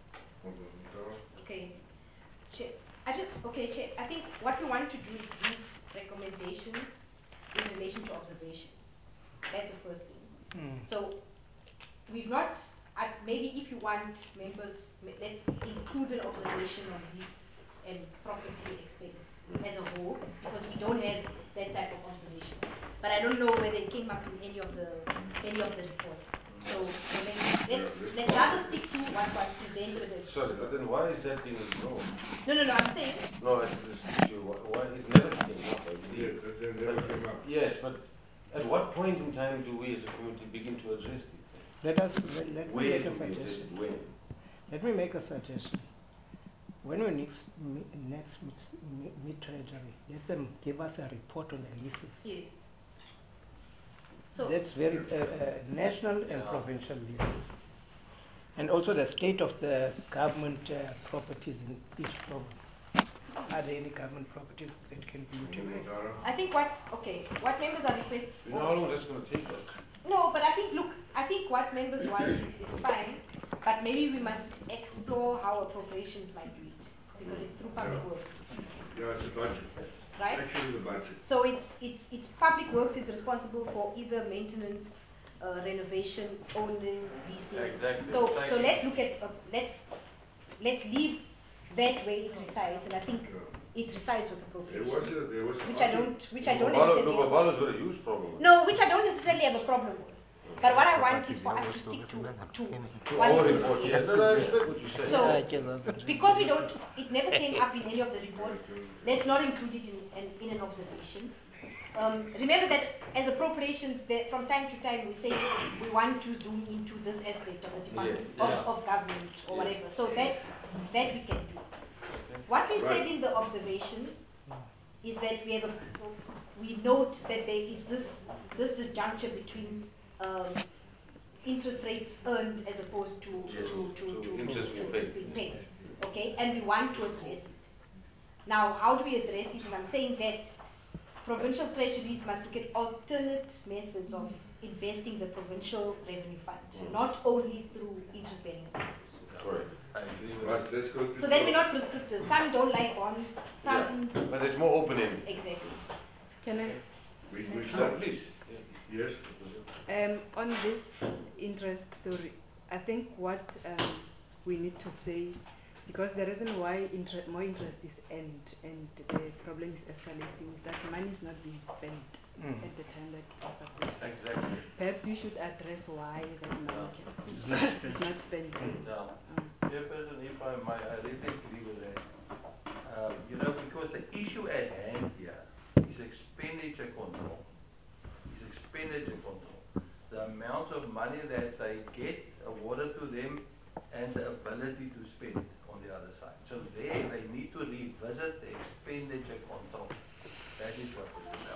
Okay. Chair, Chair, I think what we want to do is read recommendations in relation to observation. That's the first thing. So we've not, maybe if you want members, let's include an observation on this and property expense as a whole, because we don't have that type of observation. But I don't know whether it came up in any of the reports. So let's rather stick to what was presented. Sorry, but then why is that in the law? No, I'm saying. No, it's this issue. Why it never came up? I believe. Yes, it never came up. Yes, but at what point in time do we as a community begin to address these things? Let me Where make a do we address suggestion. it? When? Let me make a suggestion. When we next meet Treasury, let them give us a report on the leases. Yeah. So That's very national and provincial leases. And also the state of the government properties in each province. Are there any government properties that can be utilized? I think what members are requesting. You know how long that's going to take us? No, but I think what members want is fine, but maybe we must explore how appropriations might do it, because it's through public works, Yeah, it's the budget. right? Actually, the budget. So it's public works is responsible for either maintenance, renovation, owning, leasing. Exactly. So Exactly. let's look at let's leave that way it resides, and I think it resides with There appropriation, was which I don't necessarily. Lubabalo's got a huge problem. No, which I don't necessarily have a problem with. But what I want is for us to stick to To one our thing. report, yes. No, I respect what you say. So, because it never came up in any of the reports, let's not include it in an observation. Remember that as appropriations, from time to time we say we want to zoom into this aspect of the department of government or whatever. So that we can do. What we said in the observation is that we note that there is this disjuncture between interest rates earned as opposed to interest being paid. Okay, and we want to address it. Now, how do we address it? And I'm saying that provincial treasuries must look at alternate methods of investing the provincial revenue fund, not only through interest-bearing accounts. Correct. I agree with But let's go to. So then we're not prescriptive. Some don't like bonds, some But there's more opening. exactly. Can I? We No, start. please. Yes. On this interest story, I think what we need to say, because the reason why more interest is earned and the problem is escalating is that money is not being spent at the time that it was supposed to. Exactly. Perhaps we should address why that money is not spent. Yeah. Chairperson, if I might, I really agree with that. Because the issue at hand here is expenditure control. The amount of money that they get awarded to them and the ability to spend on the other side. So there they need to revisit the expenditure control. That is what it is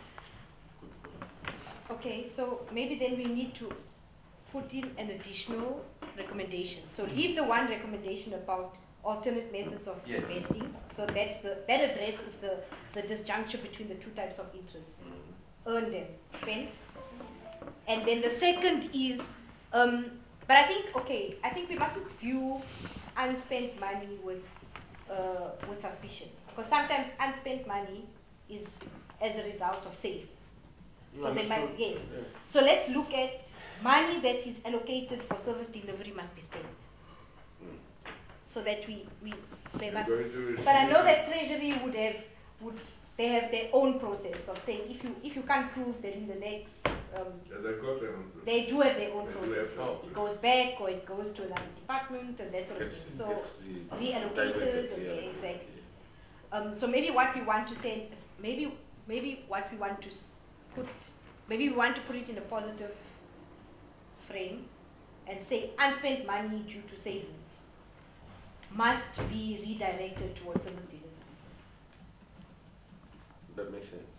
about. Okay, so maybe then we need to put in an additional recommendation. So leave the one recommendation about alternate methods of Yes. investing. So that addresses the disjuncture between the two types of interest, earned and spent. And then the second is, but I think we mustn't view unspent money with suspicion, because sometimes unspent money is as a result of saving. So they might, yes. So let's look at money that is allocated for service delivery must be spent. So that they must. But I know that Treasury they have their own process of saying if you can't prove that in the next they do have their own process. It goes back or it goes to another department and that sort of thing. So reallocated, okay, exactly. So maybe what we want to say, maybe what we want to put, maybe we want to put it in a positive frame, and say unspent money due to savings must be redirected towards service delivery. That makes sense.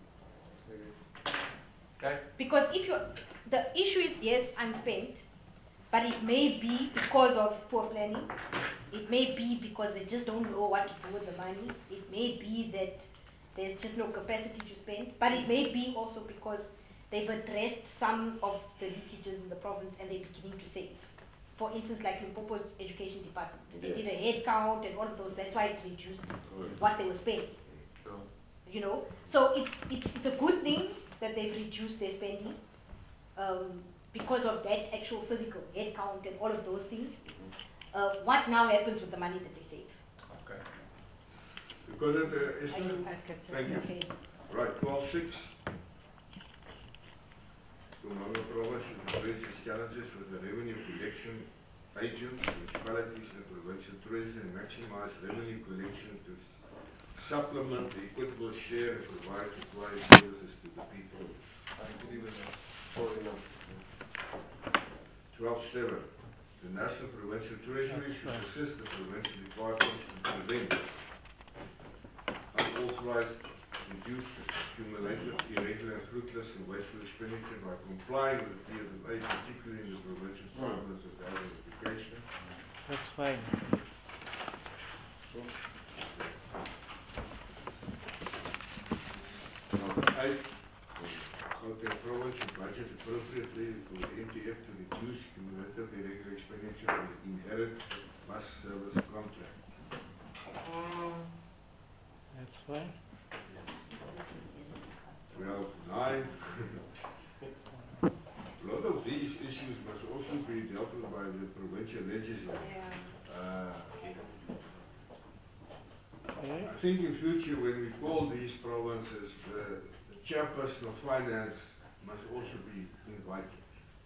Okay. Because if the issue is yes, unspent, but it may be because of poor planning. It may be because they just don't know what to do with the money. It may be that there's just no capacity to spend, but it may be also because they've addressed some of the leakages in the province and they're beginning to save. For instance, like Limpopo's education department, they did a head count and all of those. That's why it reduced what they were spending. You know, so it's a good thing that they've reduced their spending because of that actual physical head count and all of those things. What now happens with the money that they save? Okay. Because of the estimate? Thank you. Okay. Right, 12.6. Mpumalanga Province should address its challenges with the revenue collection agents, municipalities and provincial treasury and maximize revenue collection to supplement the equitable share and provide required services to the people. I agree with that. 12.7. The National Provincial Treasury should assist the provincial departments to prevent unauthorized, reduced, accumulated, irregular, fruitless and wasteful expenditure by complying with the PFMA, particularly in the provincial departments of health and education. That's fine. Number 8. Gauteng Province should budget appropriately for the MTF to reduce cumulative irregular expenditure on the inherent bus service contract. That's fine. 12.9. A lot of these issues must also be dealt with by the provincial legislature. I think in future when we call these provinces, the chairperson of finance must also be invited.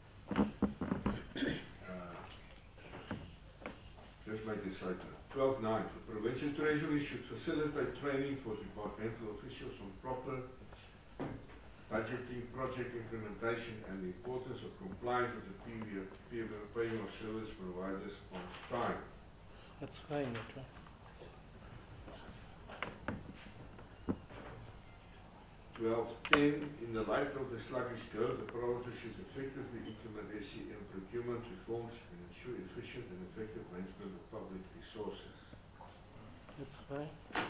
Let's make it certain. 12.9. The provincial treasury should facilitate training for departmental officials on proper budgeting, project implementation and the importance of compliance with the payment of service providers on time. That's fine. That one. 12.10. In the light of the sluggish growth, the provinces should effectively implement SCM procurement reforms and ensure efficient and effective management of public resources. That's fine.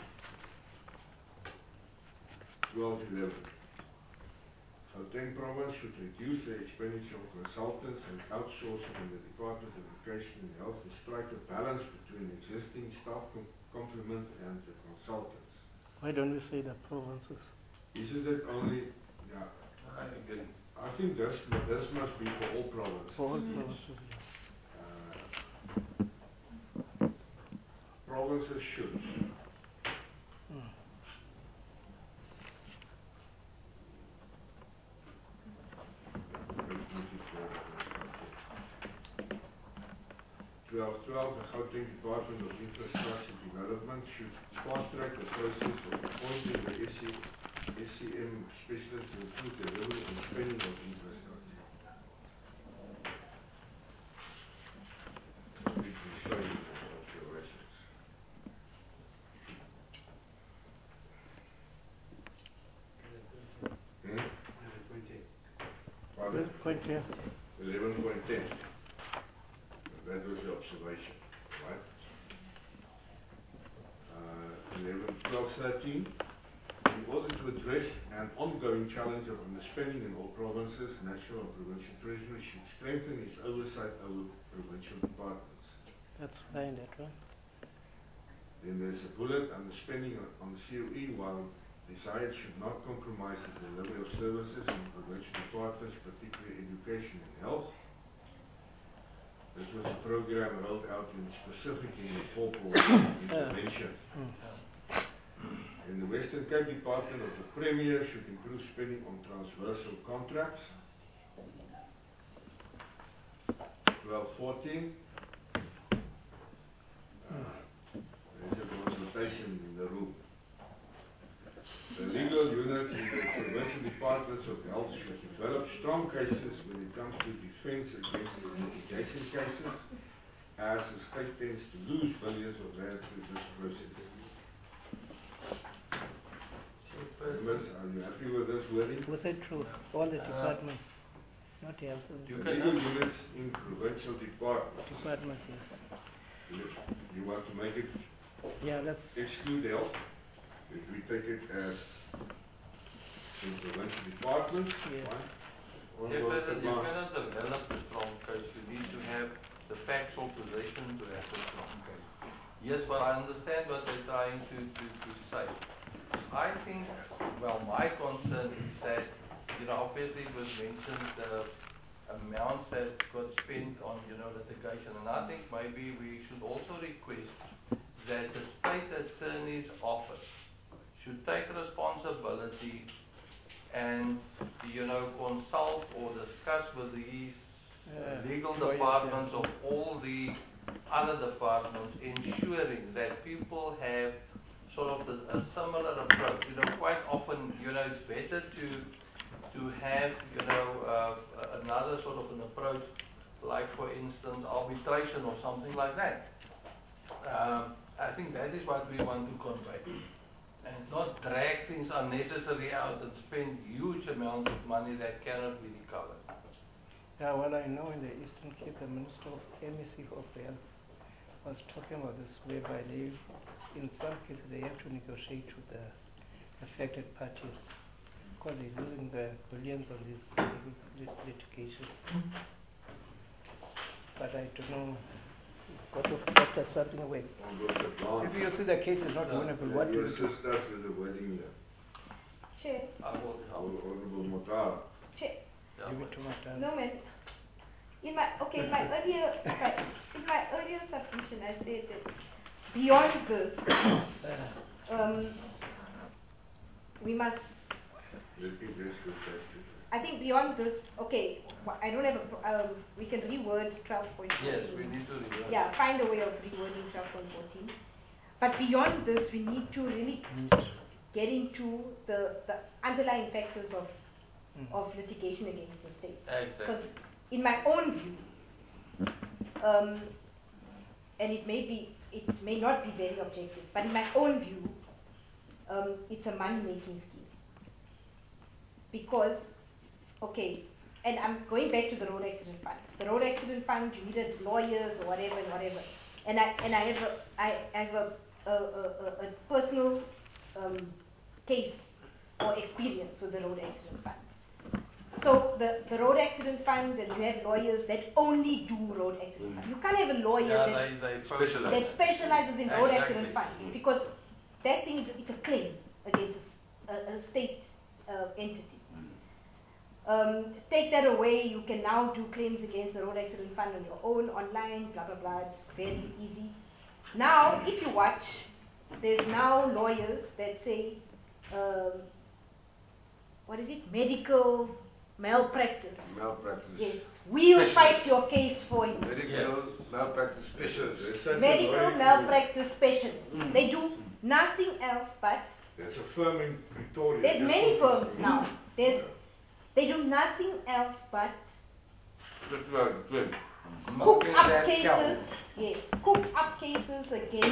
12.11. Gauteng Province should reduce their expenditure on consultants and outsourcing in the Department of Education and Health and strike a balance between existing staff complement and the consultants. Why don't we say the provinces? Isn't it only, yeah, I think this must be for all provinces. For all provinces, yes. Provinces should. Mm. 12.12. The Gauteng Department of Infrastructure Development should fast-track the process of appointing the SCM specialist to improve the level and spending of infrastructure. Observations. Pardon? 11.10. 11.10. That was the observation, right? 12.13. In order to address an ongoing challenge of underspending in all provinces, national and provincial treasury should strengthen its oversight over provincial departments. That's fine, that one. Then there's a bullet, underspending on the COE, while desired should not compromise the delivery of services in provincial departments, particularly education and health. This was a program rolled out specifically in the Limpopo intervention. In the Western Cape Department of the Premier should improve spending on transversal contracts. 12.14. There's a consultation in the room. The legal unit in the provincial departments of health should develop strong cases when it comes to defense against litigation cases, as the state tends to lose billions of rand through this process. Members, are you happy with this wording? Was it true? All the departments, not health. You The can legal units in provincial departments. Departments, yes. You want to make it Yeah, that's. exclude health? If we take it as in provincial departments, Yes. one Yeah, will but you advance. cannot develop a strong case. You need to have the factual position to have a strong case. Yes, but I understand what they're trying to say. I think, well, my concern is that, you know, obviously it was mentioned the amounts that got spent on, you know, litigation, and I think maybe we should also request that the state attorney's office should take responsibility and, you know, consult or discuss with these legal lawyers, departments of all the other departments, ensuring that people have sort of a similar approach. You know, quite often, you know, it's better to have, you know, another sort of an approach, like for instance, arbitration or something like that. I think that is what we want to convey. And not drag things unnecessarily out and spend huge amounts of money that cannot be recovered. Yeah, well, I know in the Eastern Cape, the Minister of MEC of Health was talking about this, whereby they, in some cases, they have to negotiate with the affected parties because they're losing the billions on these litigations. But I don't know. Got to factor something away. One will advance. If you see the case is not winnable, what do You you do? assist us with the wording here. Chair, I will help. Honorable Motala. Chair. Yeah, Give it to my turn. No, man. In my earlier submission, I said that beyond this, we must. Repeat this with that. I think beyond this, okay, I don't have a. We can reword 12.14. Yes, we need to revert. Yeah, find a way of rewording 12.14. But beyond this, we need to really get into the underlying factors of litigation against the state. Exactly. Because in my own view, and it may not be very objective, but in my own view, it's a money-making scheme. Because, okay, and I'm going back to the road accident fund. The road accident fund, you needed lawyers or whatever and whatever. And I have a personal case or experience with the road accident fund. So the road accident fund, and you have lawyers that only do road accident fund. You can't have a lawyer that specializes in road accident fund, because that thing it's a claim against a state entity. Take that away, you can now do claims against the road accident fund on your own, online, blah blah blah, it's very easy. Now, if you watch, there's now lawyers that say, what is it, medical malpractice. Malpractice. Yes, we'll fight your case for you. Medical malpractice specialist. Medical malpractice specialist. They do nothing else but. There's a firm in Pretoria. There's many firms now. They do nothing else but cook up cases. Yes, cook up cases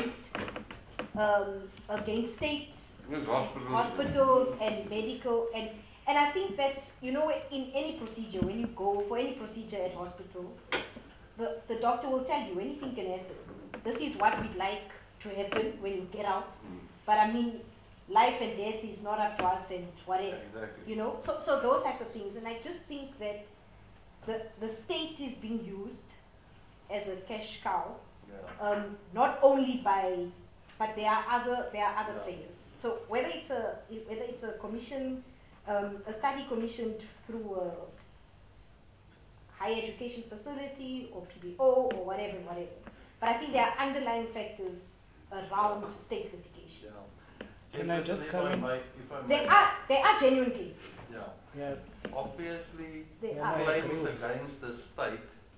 against states, hospitals and medical and I think that, you know, in any procedure, when you go for any procedure at hospital, the doctor will tell you anything can happen. This is what we'd like to happen when you get out. But I mean, life and death is not up to us and whatever. Exactly. You know, so those types of things. And I just think that the state is being used as a cash cow, not only but there are other players. So whether it's a commission, a study commissioned through a higher education facility or PBO or whatever. But I think there are underlying factors around state litigation. Yeah. Can I just come in? There are genuine cases. Yeah. Yeah. Obviously, They are. claims against the state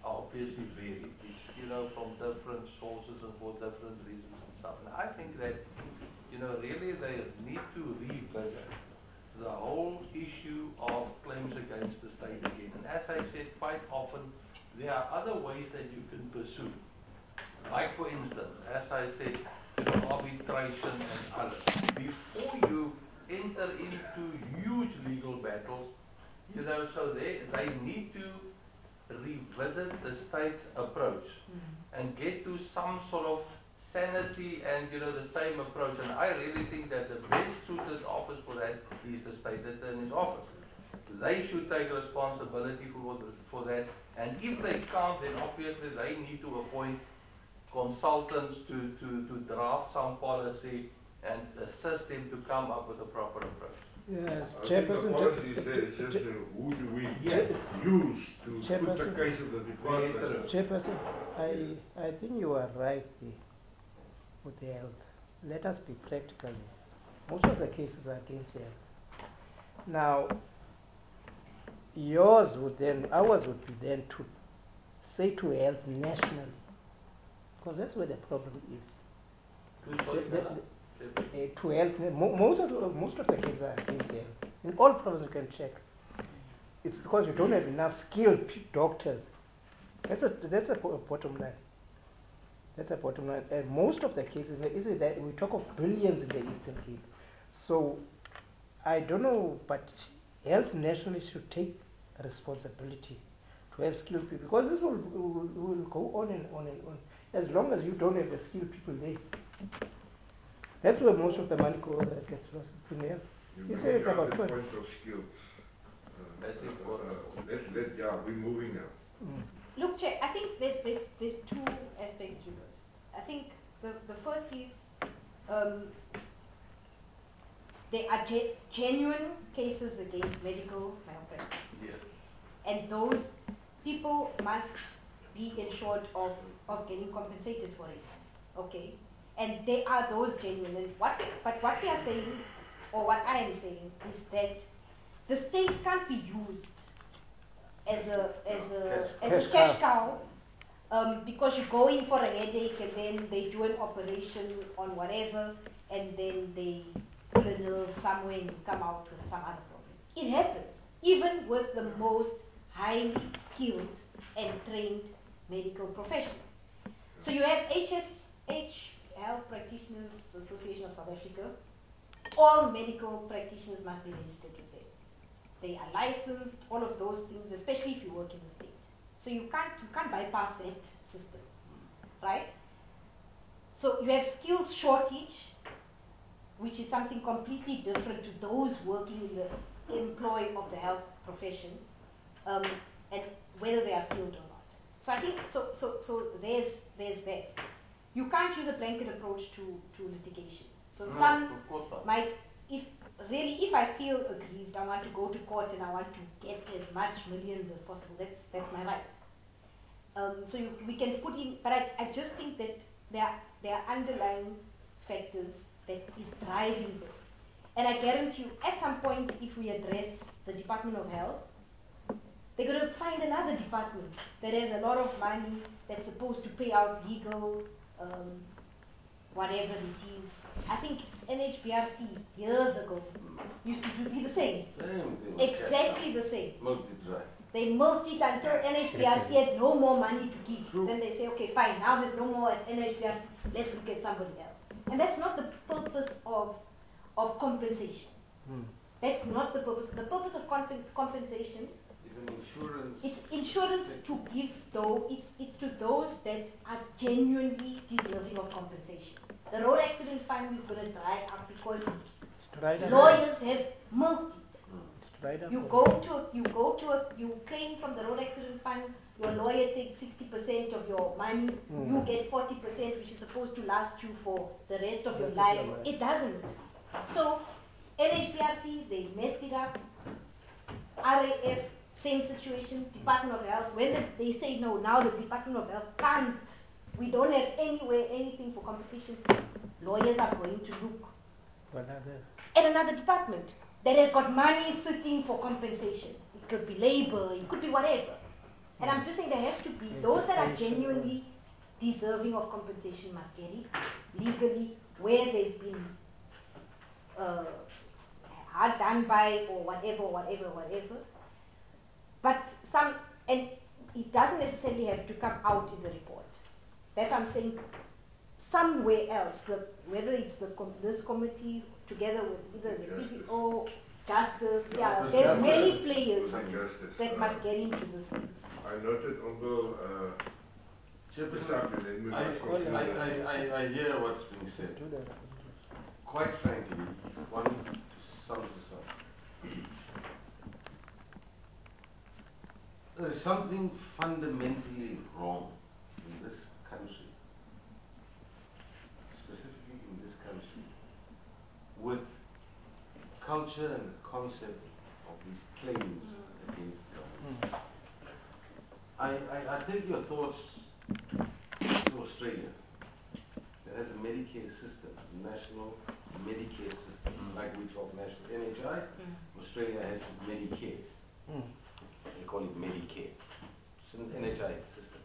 are obviously varied, it's, you know, from different sources and for different reasons and stuff. And I think that, you know, really they need to revisit the whole issue of claims against the state again. And as I said, quite often there are other ways that you can pursue. Like for instance, as I said, you know, arbitration and others. Before you enter into huge legal battles, you know, so they need to revisit the state's approach and get to some sort of sanity and, you know, the same approach. And I really think that the best suited office for that is the state attorney's office. They should take responsibility for that, and if they can't, then obviously they need to appoint consultants to draft some policy and assist them to come up with a proper approach. Yes, I think the Chairperson. policy is there, it's just who do we Yes. use to put the Chairperson. case of the department. Chairperson, I think you are right with the health. Let us be practical. Most of the cases are against health. Now, ours would be then to say to health nationally, because that's where the problem is. To health, most of the cases are against health. In all provinces you can check. It's because you don't have enough skilled doctors. That's a bottom line. That's a bottom line. And most of the cases, is that we talk of billions in the Eastern Cape. So I don't know, but health nationally should take responsibility to have skilled people, because this will go on and on and on as long as you don't have the skilled people there. That's where most of the money gets lost. It's in health. You say it's about the 20. point of skills. That's important. We're moving now. Look, Chair, I think there's two aspects to this. I think the first is there are genuine cases against medical malpractice. Yes. And those people must be ensured of getting compensated for it. Okay? And they are those genuine. And what we are saying, or what I am saying, is that the state can't be used as a cash cow, because you go in for a headache and then they do an operation on whatever, and then they pull a nerve somewhere and you come out with some other problem. It happens, even with the most highly skilled and trained medical professionals. So you have Health Practitioners Association of South Africa. All medical practitioners must be registered with them. They are licensed, all of those things, especially if you work in the state. So you can't bypass that system, right? So you have skills shortage, which is something completely different to those working in the employ of the health profession, and whether they are skilled or not. So I think so there's that. You can't use a blanket approach to litigation. So No, some of course not. might, if I feel aggrieved, I want to go to court and I want to get as much millions as possible. That's my right. So we can put in, but I just think that there are underlying factors that is driving this. And I guarantee you, at some point, if we address the Department of Health, they're going to find another department that has a lot of money that's supposed to pay out legal, whatever it is. I think NHBRC years ago used to be the same. Same thing. Exactly the same. Milked it dry. They milked it until NHBRC has no more money to give. Then they say, okay, fine, now there's no more at NHBRC, let's look at somebody else. And that's not the purpose of compensation. That's not the purpose. The purpose of compensation Is an insurance. it's insurance to give it's to those that are genuinely deserving of compensation. The road accident fund is going to dry up because lawyers have milked it. You claim from the road accident fund, your lawyer takes 60% of your money, you get 40%, which is supposed to last you for the rest of your life. It doesn't. So NHBRC, they messed it up. RAF, same situation. Department of Health, when they say no, now the Department of Health can't. We don't have anything for competition. Lawyers are going to look at another department that has got money sitting for compensation. It could be labor, it could be whatever. And I'm just saying there has to be, those that are genuinely deserving of compensation must get it legally, where they've been hard done by or whatever. But and it doesn't necessarily have to come out in the report. That's what I'm saying. Somewhere else, whether it's this committee together with either the PPO, justice, there's many players that must get into this thing. I noted on Chairperson, I hear what's being said. Quite frankly, one sums this up. There is something fundamentally wrong in this country, specifically in this country, with culture and the concept of these claims against government. I take your thoughts to Australia. That has a Medicare system, national Medicare system, like we talk national NHI. Australia has Medicare. They call it Medicare. It's an NHI system.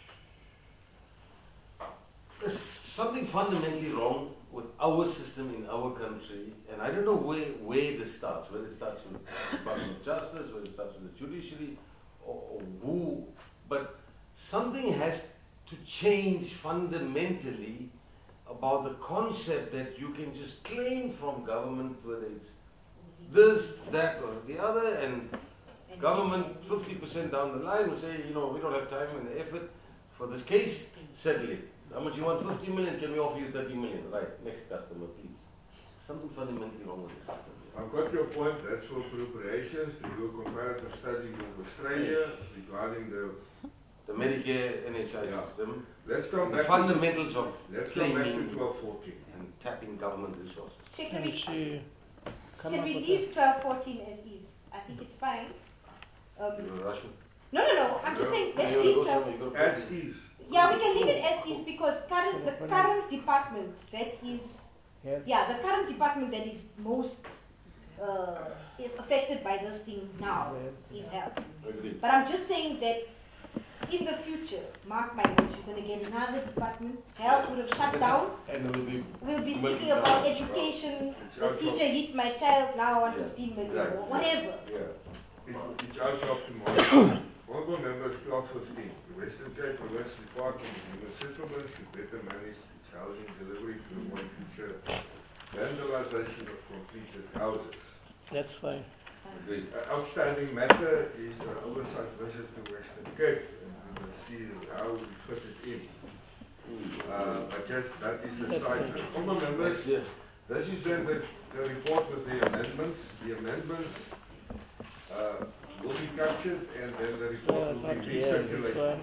There's something fundamentally wrong with our system in our country, and I don't know where this starts, whether it starts with the Department of Justice, whether it starts with the judiciary, or who, but something has to change fundamentally about the concept that you can just claim from government, whether it's this, that, or the other, and government 50% down the line will say, you know, we don't have time and effort for this case, settle it. How much you want? 50 million, can we offer you 30 million? Right, next customer, please. Something fundamentally wrong with the system. I've got your point. That's for preparations to do a comparative study with Australia regarding the Medicare NHI system. Let's come back the fundamentals of to claiming 1214 and tapping government resources. Can we leave 1214 as is? I think it's fine. Russian? No. I'm just saying let's leave 12. as is. Yeah, we can leave it as is because the current department that is, the current department that is most affected by this thing now is health. But I'm just saying that in the future, mark my words, you're going to get another department. Health would have shut down. And we'll be speaking about education. The teacher hit my child, now I want 15 million or whatever. It's our job tomorrow. Honorable members, 1215. The Western Cape Provincial Department of Human Settlements to better manage its housing delivery to avoid future vandalization of completed houses. That's fine. The outstanding matter is an oversight visit to Western Cape, and we will see how we fit it in. But just that is a side note. Honorable members, this is then the report with the amendments. The amendments will be captured and then the report will be recirculated.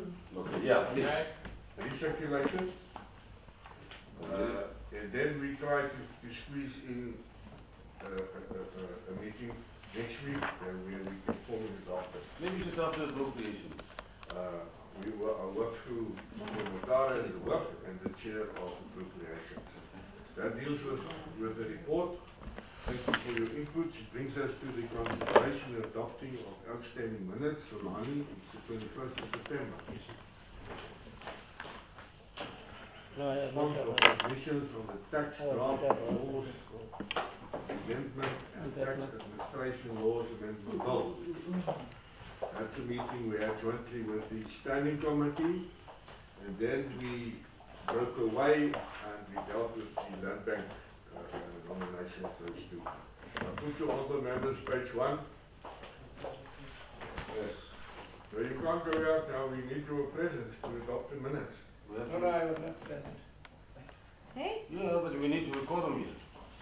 Recirculated. And then we try to squeeze in a meeting next week where we can formally adopt it. Maybe just after the appropriation. I'll work through Mutara as the work and the chair of appropriations. That deals with the report. Thank you for your input. It brings us to the consideration and adopting of outstanding minutes for Mani. It's the 21st of September. Response of submissions on the tax draft laws amendment and tax administration laws amendment bill. That's a meeting we had jointly with the standing committee, and then we broke away and we dealt with the land bank nomination of those two. I put to all the members page 1. Yes. So you can't go out now, we need your presence to adopt the minutes. No, I was not present. Hey? Yeah, but we need to record them here.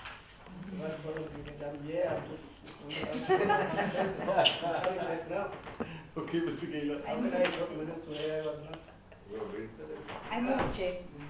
I'm sorry right now. Okay, Mr. Gaylor. How can I adopt minutes where I was not? Well, I move, Chair.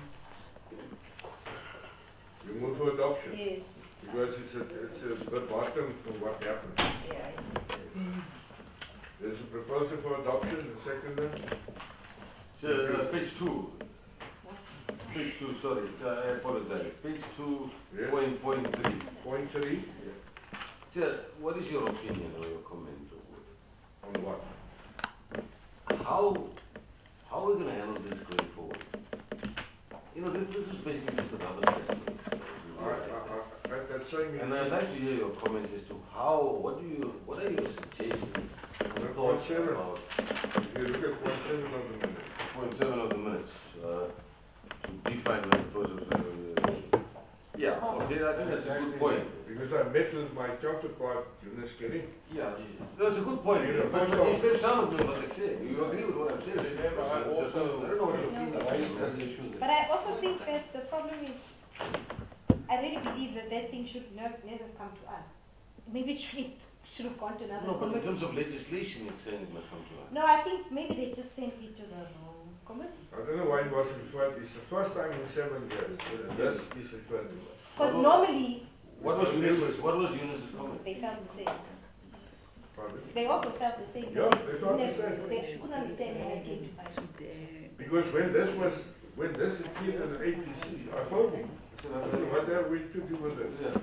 you move for adoption. Yes. Because it's a bottom from what happened. Yeah. There's a proposal for adoption, the second. Page 2. Page 2, sorry, I apologize. Page 2, Yes. point 3. Point 3. Chair, what is your opinion or your comment? On what? how are we going to handle this going forward? You know, this is basically just a rubber test. That's saying. And I'd like to hear your comments as to what are your suggestions and thoughts about If you look at point 7 of the minute. point 7 of the minutes, to define the process. Yeah, okay, I think that's a good point. Because I met with my counterpart, Jonas Kelly. Yeah, that's a good point. Yeah, But but- you still sound with what I say. You agree with what I'm saying? Remember, I don't know what your feeling is. But I also think that the problem is, I really believe that thing should never come to us. Maybe it should have gone to another No, but in committee. terms of legislation, it's saying it must come to us. No, I think maybe they just sent it to the wrong committee. I don't know why it was referred. It's the first time in 7 years that this is referred to. Because normally What was Eunice's comment? they felt the same. Pardon? They also felt the same. Yeah, they felt the never- same. They couldn't understand why it came to us. Because when this appeared in the APC, I phoned him. I said, I don't know what have we to do with it. Yeah.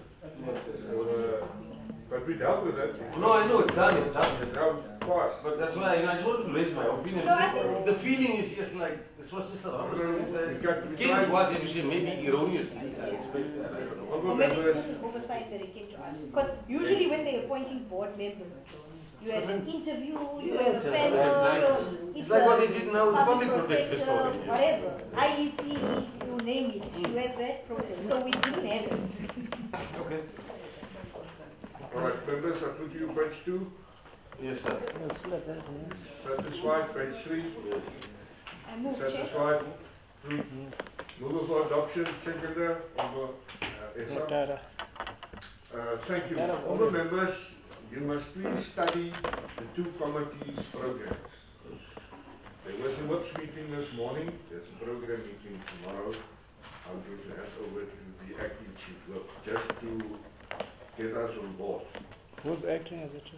But we dealt with it. No, I know it's done, it's done. It's now passed. But that's why I just wanted to raise my opinion. No, I think- The feeling is just like, this was just a rubber No, no, stamp. we got- we Case tried- was, if you say, maybe erroneously, I expect that, I don't know. Or maybe it's just an oversight that it came to us. Because usually when they're appointing board members, you have an interview, you have a Yes, panel, exactly. It's it's like a what they did now with the public protector protector, story, yes. whatever, IEC, you name it, you have that process. So we didn't have it. Okay. All right, members, I put you page 2. Yes, sir. Yes, let that, yes. Satisfied, page 3. Yes. I moved, Chair. Satisfied. Move for adoption, seconder, Esa. Tara. Thank you. Tara, All the members, you must please study the 2 committees' programs. There was a WIPS meeting this morning, there's a program meeting tomorrow. I'm going to hand over to the acting chief whip just to get us on board. Who's acting as a chief?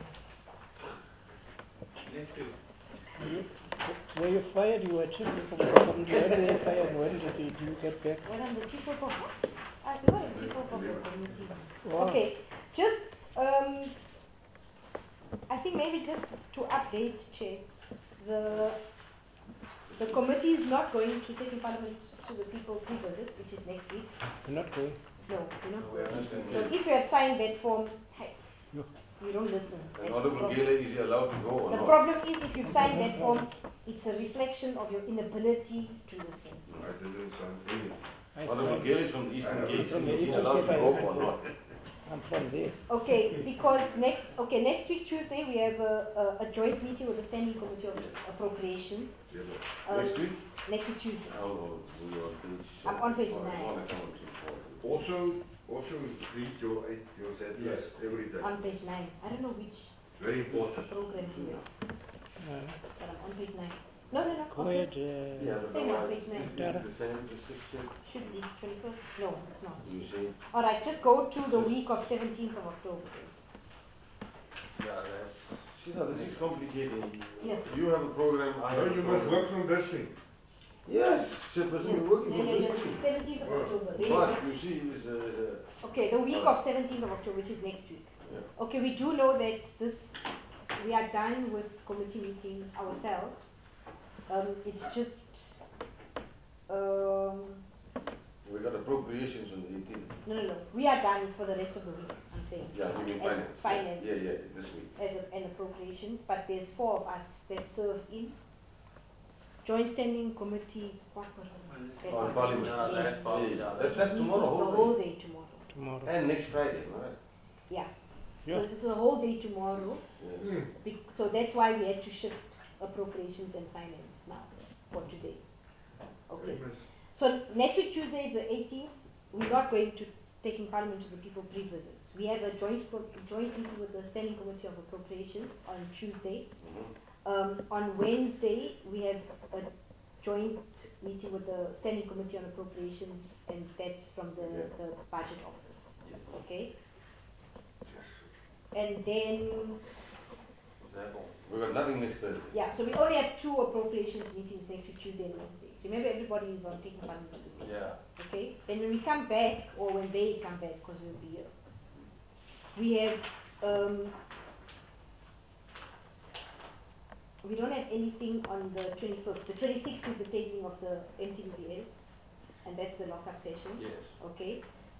Next week. Were you fired? You were chief of the committee. When were you fired? When did you get back? When I'm the chief of I don't know the chief of the committee. Wow. Okay, just I think maybe just to update, Chair, the committee is not going to take in Parliament to the people pre-visits, which is next week. You're not going. No, we're not No, we are going. not going. So if you have signed that form, hey, You. you don't listen. And That's the Honorable problem. Gale, is he allowed to go or The not? problem is if you've signed that form, it's a reflection of your inability to listen. I didn't sign anything. Honorable Gale is from the Eastern Cape, From the is he Eastern allowed to Cape, go I- or not? I'm from there. Okay, because next week Tuesday we have a joint meeting with the Standing Committee of Appropriations. Yeah, Next week? Next week Tuesday. Oh, we are on page. I'm on page oh, 9. I'm on page 4. Also read your yes, every day. On page 9. I don't know which Very important. program you have, but I'm on page 9. No. Go on ahead. page- Yeah, but Same now on I- page is 9. this the same restriction? Should be 21st. No, it's not. You say? Alright, just go to the week of 17th of October. Yeah, that's. See, now this is complicating. Yes. You have a program, I No, have a you must program. work from this thing. Yes, Chairperson, you're working from this Yes, thing. 17th of October. There you But go. you see, is Okay, the week of 17th of October, which is next week. yeah. Okay, we do know that we are done with committee meetings ourselves. It's just, We got appropriations on the 18th. no. We are done for the rest of the week, I'm saying. Yeah, you mean As finance? finance. Yeah, this week. And appropriations, but there's 4 of us that serve in Joint Standing Committee, what was it? That On one. Parliament. Yeah, that's Parliament, yeah, That's Meeting tomorrow, the whole whole day. day tomorrow. Tomorrow. And next Friday, right? Yeah. Yeah. So this is a whole day tomorrow. Yeah. So that's why we had to shift appropriations and finance now for today. Okay. So next week Tuesday is the 18th. We're not going to take in Parliament to the people pre-visits. We have a joint meeting with the Standing Committee of Appropriations on Tuesday. On Wednesday we have a joint meeting with the Standing Committee on Appropriations, and that's from the budget office. Okay. And then That's all. We got nothing next Thursday. yeah, so we only have 2 appropriations meetings next week, Tuesday and Wednesday. Remember, everybody is on taking Parliament to the people. Yeah. Okay? Then when we come back, or when they come back, because we'll be here, we have we don't have anything on the 21st. The 26th is the taking of the MTBBS, and that's the lockup session. Yes. Okay.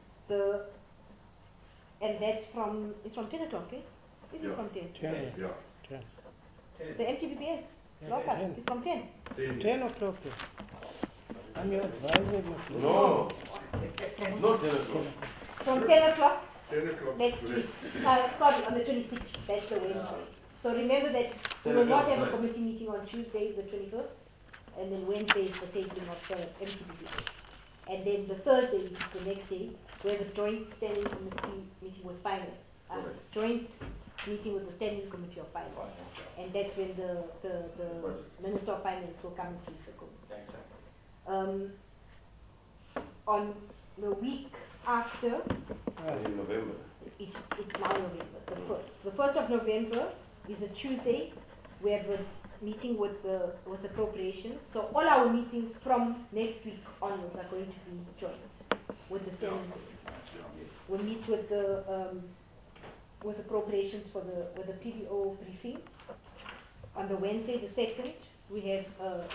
And that's it's from 10 o'clock, okay? Is it from 10? 10. Yeah. 10. The MTBBS lockup 10. is from 10. 10 o'clock. I'm your advisor. Mr. No. Not 10 o'clock. From 10 o'clock 10 o'clock. next today. week. Sorry, on the 26th. That's the Wednesday. So remember that we 10 will not o'clock, have a right. committee meeting on Tuesday, the 21st, and then Wednesday is the tabling of the MTBBS. And then the Thursday, which is the next day, we have a joint standing committee meeting with finance. Correct. Joint meeting with the standing committee of finance. And that's when the Minister of Finance will come and brief the committee. On the week after, In November. it's now November, the 1st. The 1st of November is a Tuesday. We have a meeting with appropriations. So all our meetings from next week onwards are going to be joint with the standing committee. We'll meet with with appropriations with the PBO briefing. On the Wednesday, the 2nd, we have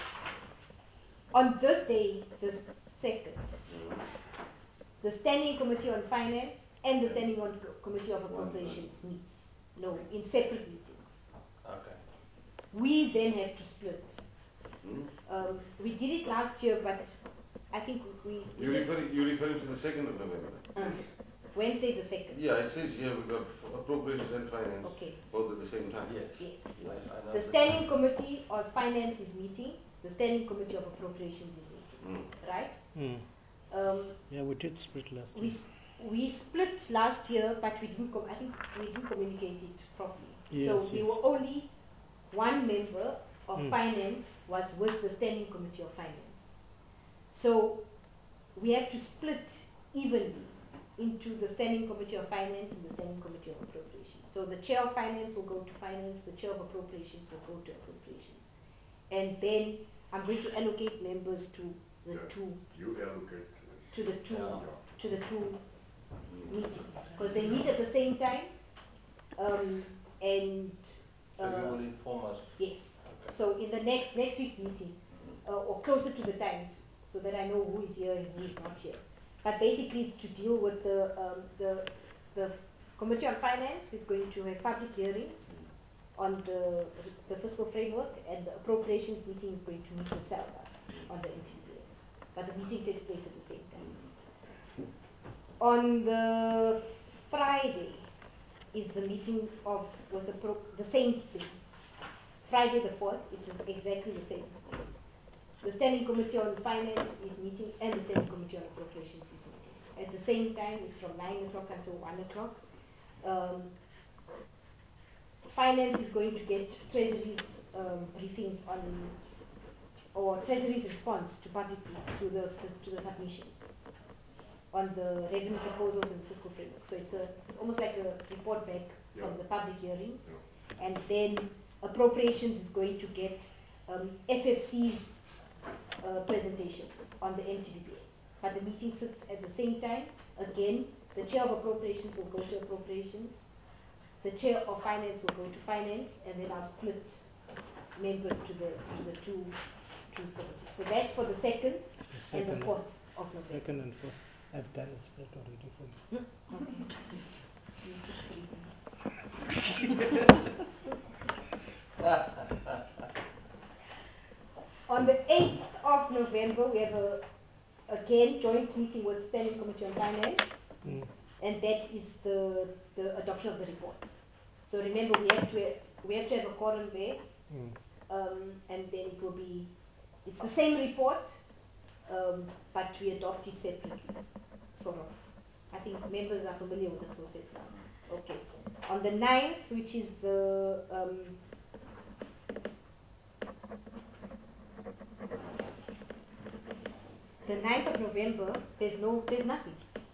on this day, the 2nd, the Standing Committee on Finance and the Standing Committee of Appropriations meet. No, in separate meetings. Okay. We then have to split. Hmm? We did it last year, but I think we You're just, referring to the 2nd of November? Wednesday the 2nd. Yeah, it says here we've got appropriations and finance Okay. both at the same time. Yes. Yes. I know The that. Standing Committee of Finance is meeting. The Standing Committee of Appropriations is meeting. Right? Yeah, we did split last We year. we split last year, but we didn't. I think we didn't communicate it properly. So Yes, we yes. were only one member of finance was with the Standing Committee of Finance. So we have to split evenly into the Standing Committee of Finance and the Standing Committee of Appropriations. So the Chair of Finance will go to Finance, the Chair of Appropriations will go to Appropriations. And then I'm going to allocate members to the Yeah. two You allocate. to the two Yeah. to the two meetings because they meet at the same time, and So you will inform us. yes. So in the next week's meeting, or closer to the times, so that I know who is here and who is not here. But basically, it's to deal with the Committee on Finance is going to have public hearing on the fiscal framework, and the appropriations meeting is going to meet with SALBA on the NTBS. But the meeting takes place at the same time. On the Friday is the meeting with the same thing. Friday the 4th, it's exactly the same. The Standing Committee on Finance is meeting and the Standing Committee on Appropriations is meeting. At the same time, it's from 9 o'clock until 1 o'clock. Finance is going to get Treasury's briefings or Treasury's response to to the submissions on the revenue proposals and fiscal framework. So it's almost like a report back from the public hearing. And then appropriations is going to get FFC's presentation on the MTBBS. But the meeting sits at the same time. Again, the Chair of Appropriations will go to Appropriations, the Chair of Finance will go to Finance, and then I'll split members to the two committees. So that's for the 2nd and the 4th of November. 2nd and 4th. I've done a split already for you. On the 8th of November, we have again joint meeting with Standing Committee on Finance, and that is the adoption of the report. So remember, we have to have a quorum there, and then it's the same report, but we adopt it separately, sort of. I think members are familiar with the process now. Okay. On the 9th, which is the the 9th of November, there's nothing.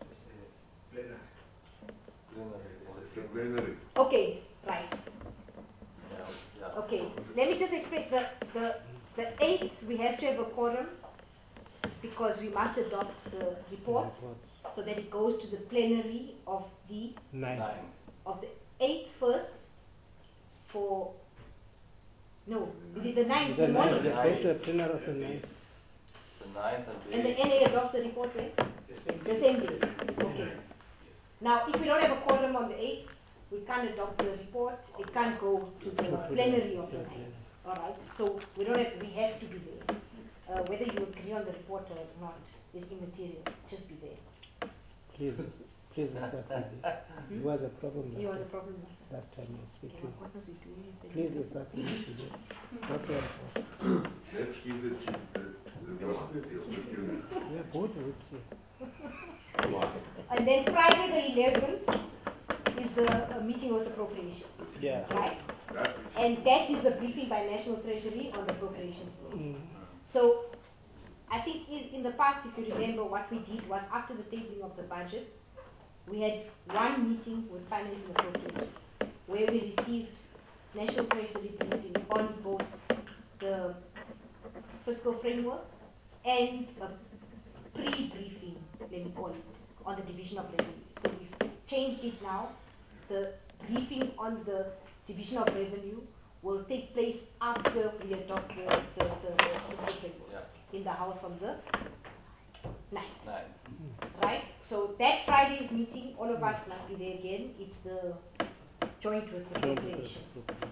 It's the plenary. Okay, right. Yeah. Okay, let me just explain. The 8th, we have to have a quorum because we must adopt the report so that it goes to the plenary of the 9. of the 8th first for No, it is the 9th The in the ninth, morning. the better plenary of the ninth. The 9th And the and NA adopts the report when? The same day. Okay. Now, if we don't have a quorum on the 8th, we can't adopt the report. It can't go to the plenary of the 9th. Alright, so we have to be there. Whether you agree on the report or not is immaterial. Just be there. Please, Mr. Fadi, you was a problem You are the problem. last time I speak to you. What must we do? Please, Mr. Fadi, not your fault. Let's give the chief the opportunity. We are both with you. And then Friday the 11th is a meeting with appropriation. Yeah. Right? That is And that is the briefing by National Treasury on the appropriations bill. Mm. So, I think in the past, if you remember, what we did was after the tabling of the budget, we had one meeting with Finance and Appropriations, where we received National Treasury briefing on both the fiscal framework and a pre-briefing, let me call it, on the division of revenue. So we've changed it now. The briefing on the division of revenue will take place after we adopt the fiscal framework in the House on the 9th. Right? So that Friday's meeting, all of us must be there again. It's the joint with the appropriations.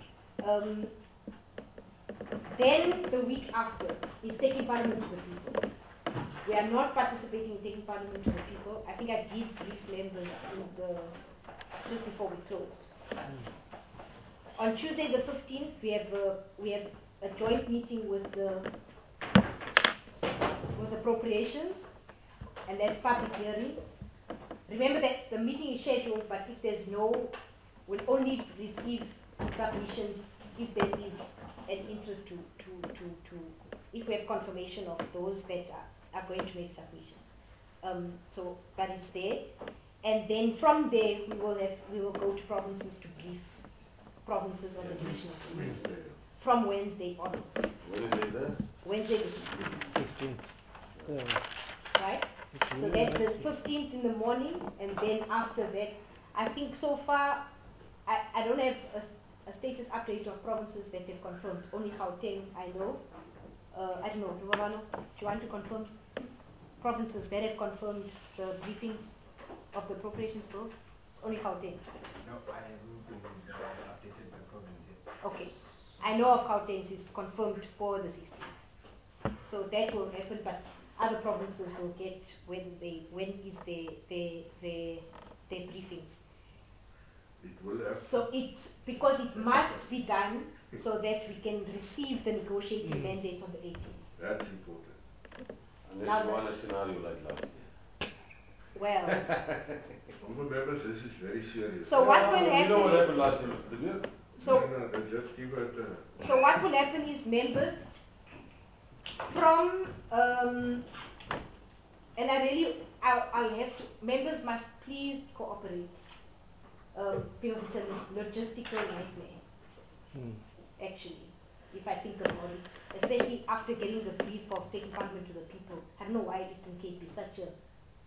Then the week after is taking Parliament to the people. We are not participating in taking Parliament to the people. I think I did brief members just before we closed. On Tuesday the 15th, we have a joint meeting with appropriations, and that's public hearings. Remember that the meeting is scheduled, but if there's we'll only receive submissions if there is an interest if we have confirmation of those that are going to make submissions. But it's there, and then from there we will go to provinces to brief provinces on the division of revenue from Wednesday on. Wednesday there? Wednesday the 16th. 16th. Right? So that's the 15th in the morning, and then after that, I think so far, I don't have a status update of provinces that have confirmed. Only Gauteng, I know. I don't know, Rovano, do you want to confirm provinces that have confirmed the briefings of the appropriations bill? It's only Gauteng. No, I haven't been updated by province yet. Okay. I know of Gauteng is confirmed for the 16th. So that will happen, but other provinces will get when is their briefings. it will have So it's because it must be done so that we can receive the negotiating mandates on the 18th. that's important. Unless Now you the- want a scenario like last year. Well, Honourable members, this is very serious. so what's going to You know what happen happened last year, Mr. Degeer? so No, just give it so what will happen is members from and I'll have to, members must please cooperate because it's a logistical nightmare actually, if I think about it, especially after getting the brief of taking Parliament to the people. I don't know why Eastern Cape is such a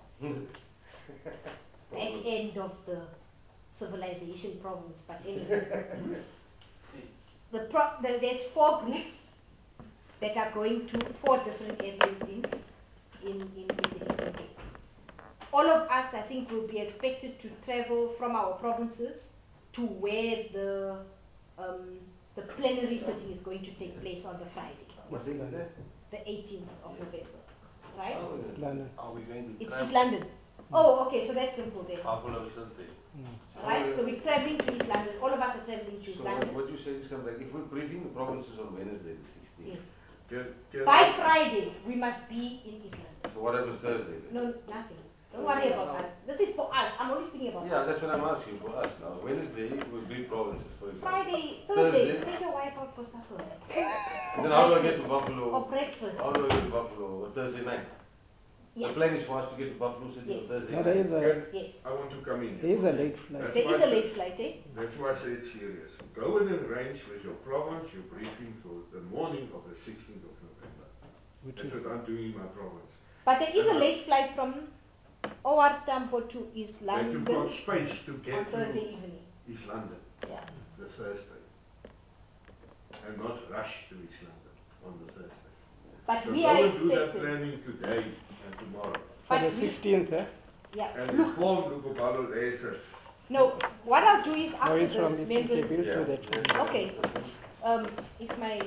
back end of the civilization province, but anyway. There's 4 groups that are going to 4 different areas in the Eastern Cape. All of us, I think, will be expected to travel from our provinces to where the plenary sitting is going to take place on the Friday, What thing is that? the 18th of November, right? Oh, It's London. are we going to It's travel? East London. Oh, okay, so that's simple then. Buffalo City. Right, so we're traveling to East London. All of us are traveling to East So London. what you say is come back. If we're briefing the provinces on Wednesday the 16th, Yes. By Friday, we must be in East London. so what happens Thursday then? No, nothing. Don't worry about us. This is for us. I'm only speaking about Yeah, us. that's what I'm asking for us now. Wednesday we brief provinces, for example. Friday, Thursday. Thursday, take your wife out for supper. And then how do I get to Or Buffalo? breakfast. How do I get to Buffalo on Thursday night? Yes. The plan is for us to get to Buffalo City on Yes. Thursday No, night. Yes. I want to come in. there is a late flight. That's There why is a I late said- flight, eh? That's why I say it's serious. Go and arrange with your province, your briefing for the morning of the 16th of November. Which That's is what I'm doing in my province. But there is a late flight from OR Tambo to East That you've got London space to on get Thursday to evening. East London, Yeah. the Thursday. and not rush to East London on the Thursday. But So we go are and do that expected. planning today and tomorrow. For But the we- 16th, eh? Yeah. And Look, inform Lukopalo Laser. no, what I'll do is No, after it's the from Eastern Cape. members. We'll do that. Okay. If my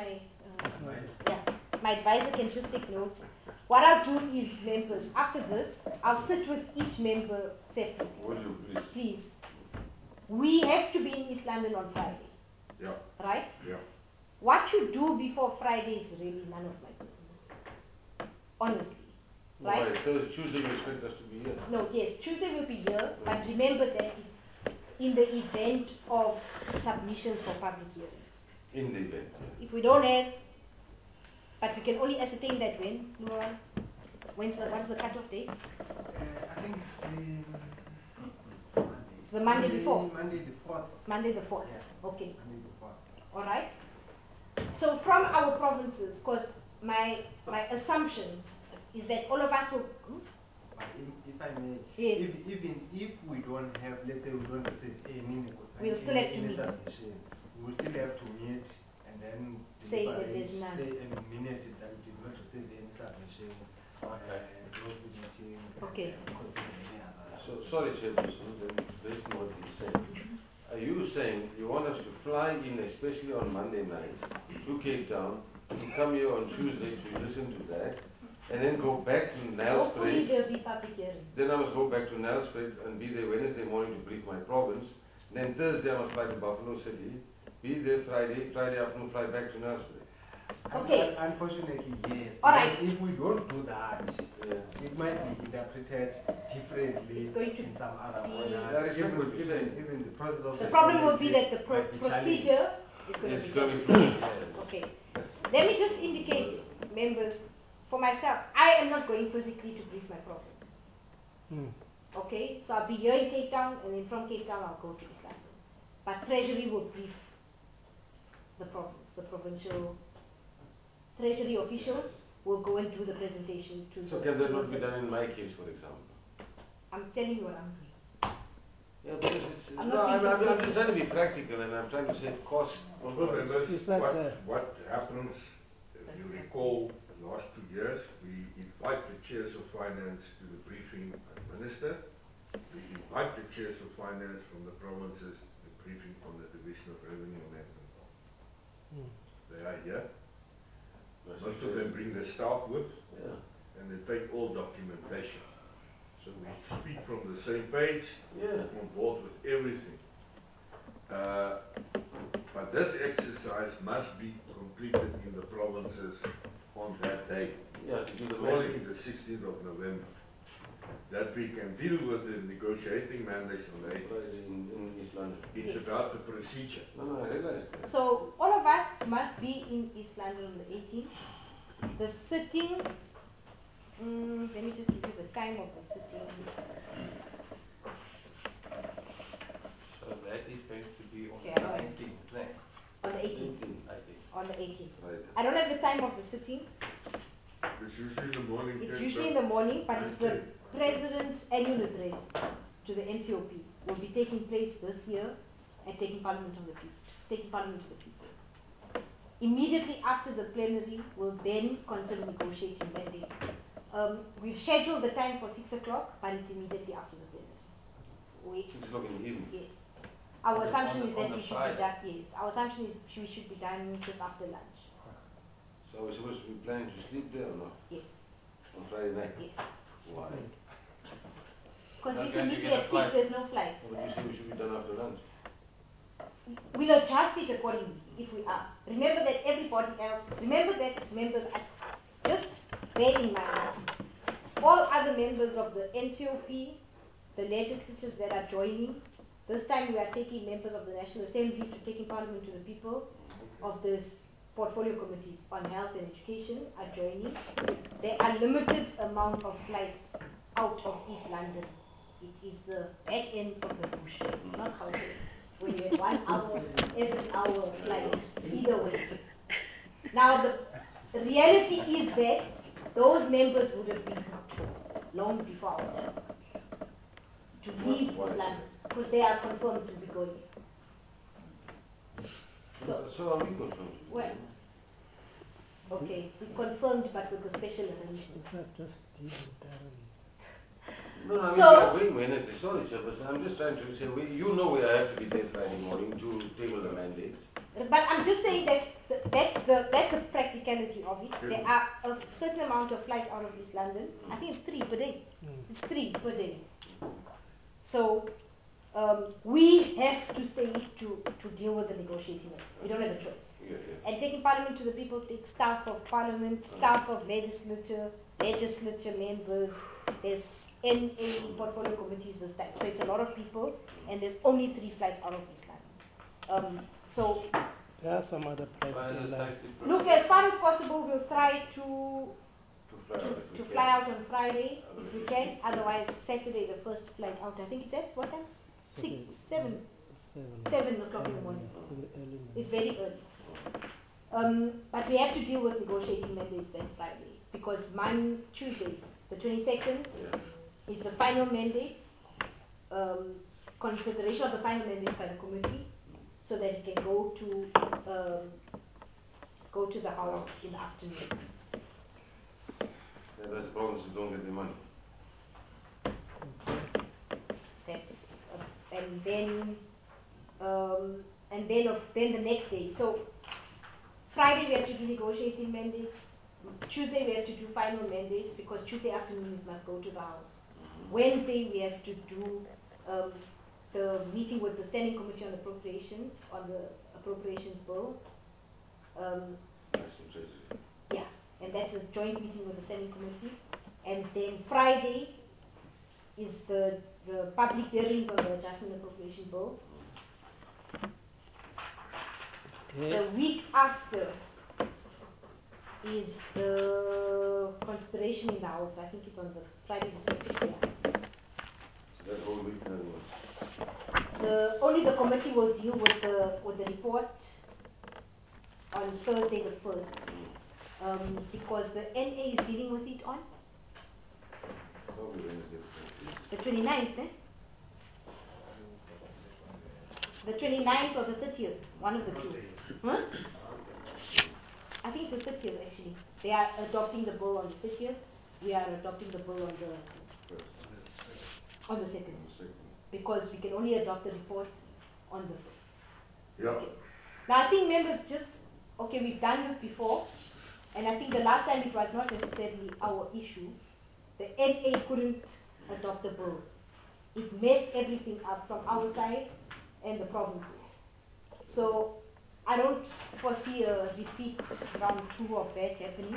my advisor can just take notes. What I'll do is, members, after this, I'll sit with each member separately. Would you please? Please. We have to be in East London on Friday, Yeah, right? yeah. What you do before Friday is really none of my business. Honestly. Right? Why? Thursday, Tuesday you expect us to be here. No, yes, Tuesday will be here, but remember that it's in the event of submissions for public hearings. In the event. If we don't have, but we can only ascertain that when, Luan? What is the cutoff date? I think The Monday before? Monday the 4th. Monday the 4th. Yeah. Okay. Monday the 4th. Alright? So from our provinces, because my assumption is that all of us will. But if I may, Yes. even if we don't have, let's say we don't receive any We'll still have to meet. submission, we will still have to meet and then Say that deliberate, there's none. say in minute that we did not receive any submission, close the meeting, Okay. and consider any other. So, sorry, Chairperson, this is what he's saying. Are you saying you want us to fly in, especially on Monday night, to Cape Town, to come here on Tuesday to listen to that, and then go back to Hopefully Nelspruit? there'll be public hearings. Then I must go back to Nelspruit and be there Wednesday morning to brief my province. Then Thursday I must fly to Buffalo City, be there Friday afternoon fly back to Nelspruit. Okay. Unfortunately, yes. All right. If we don't do that, Yeah. it might be interpreted differently It's going to in some other be- corners. That is what you're saying. Even the process of The problem will be that the might be challenging. procedure is going to It's be going to challenging. be. Okay. Let me just indicate, members, for myself, I am not going physically to brief my province. Okay? So I'll be here in Cape Town, and then from Cape Town I'll go to East London. But Treasury will brief the province, the provincial Treasury officials will go and do the presentation to So the can that not be members. done in my case, for example? I'm telling you what I'm doing. Yeah, because it's I'm no, not being I'm just trying to be practical and I'm trying to save costs. Also, members, It's not what happens, if you recall, the last 2 years, we invite the chairs of finance to the briefing by the minister. We invite the chairs of finance from the provinces to the briefing on the Division of Revenue Management. They are here. Most of them bring their staff with, Yeah. and they take all documentation. So we speak from the same page, Yeah. on board with everything. But this exercise must be completed in the provinces on that day, Yeah, to do the calling the 16th of November. That we can deal with the negotiating mandate on the 8th. in East London. It's about the procedure. No, I realize that. So all of us must be in East London on the 18th. The sitting, let me just give you the time of the sitting. So that is going to be on Okay, the I know. 19th, then, On the 18th. I think. On the 18th. Right. I don't have the time of the sitting. It's usually in the morning. It's 10, usually in the morning, but it's the President's annual address to the NCOP will be taking place this year at Taking Parliament to the People. Immediately after the plenary, we'll then consider negotiating mandate. We've scheduled the time for 6 o'clock, but it's immediately after the plenary. 6 o'clock in the evening. Yes. Our On the- assumption on is the- that on we the should be Friday. done. Yes. Our assumption is we should be done just after lunch. So are we supposed to be planning to sleep there or not? Yes. On Friday night? Yes. Why? Because Not if going we to meet get a at 6, flight. there's no flight. But you say we should be done after lunch. We'll adjust it accordingly if we are. Remember that everybody else, remember that members, just bear in mind, all other members of the NCOP, the legislatures that are joining, this time we are taking members of the National Assembly to taking Parliament to the People, of this portfolio committees on health and education are joining. There are limited amount of flights out of East London. It is the back end of the bush. It's not Gauteng, where you have 1 hour, every hour flight, either way. Now the reality is that those members would have been booked long before our time to leave East Why? London, because they are confirmed to be going. So are we confirmed? Well, okay, it's confirmed but with a special arrangement. It's not just deal with Darren. No, I mean, So- we are going Wednesday, sorry, Chairperson, I'm just trying to say, you know we have to be there Friday morning to table the mandates. But I'm just saying that that's the practicality of it. There are a certain amount of flights out of East London. I think it's 3 per day. It's 3 per day. So we have to stay to deal with the negotiating. We don't have a choice. Yeah. And taking Parliament to the people takes staff of Parliament, staff of legislature members. There's NA portfolio committees this time. So it's a lot of people, and there's only 3 flights out of East London. So There are some other private airlines. look, as far as possible, we'll try to fly out on Friday if we can. Otherwise, Saturday the first flight out. I think it's at what time? 7 o'clock in the morning. It's very early. But we have to deal with negotiating mandates then Friday, because Tuesday, the 22nd, is the final mandate, consideration of the final mandate by the committee, so that it can go to the House in the afternoon. That's the problem, is don't get the money. Then the next day. So Friday we have to do negotiating mandates. Tuesday we have to do final mandates, because Tuesday afternoon it must go to the House. Wednesday we have to do the meeting with the Standing Committee on Appropriations on the appropriations bill. Yeah, and that's a joint meeting with the Standing Committee. And then Friday is the public hearings on the Adjustment Appropriation Bill. The week after is the consideration in the House. I think it's on the Friday the 6th. Yeah. So that whole week then was. Only the committee will deal with the report on Thursday the 1st, because the NA is dealing with it on the 29th, eh? The 29th or the 30th, one of the two. Huh? I think it's the 30th actually. They are adopting the bill on the 30th. We are adopting the bill on the 2nd. Because we can only adopt the report on the 1st. Yeah. Okay. Now I think members we've done this before, and I think the last time it was not necessarily our issue. The NA couldn't adopt the bill. It messed everything up from our side and the provinces. So I don't foresee a repeat round 2 of that happening.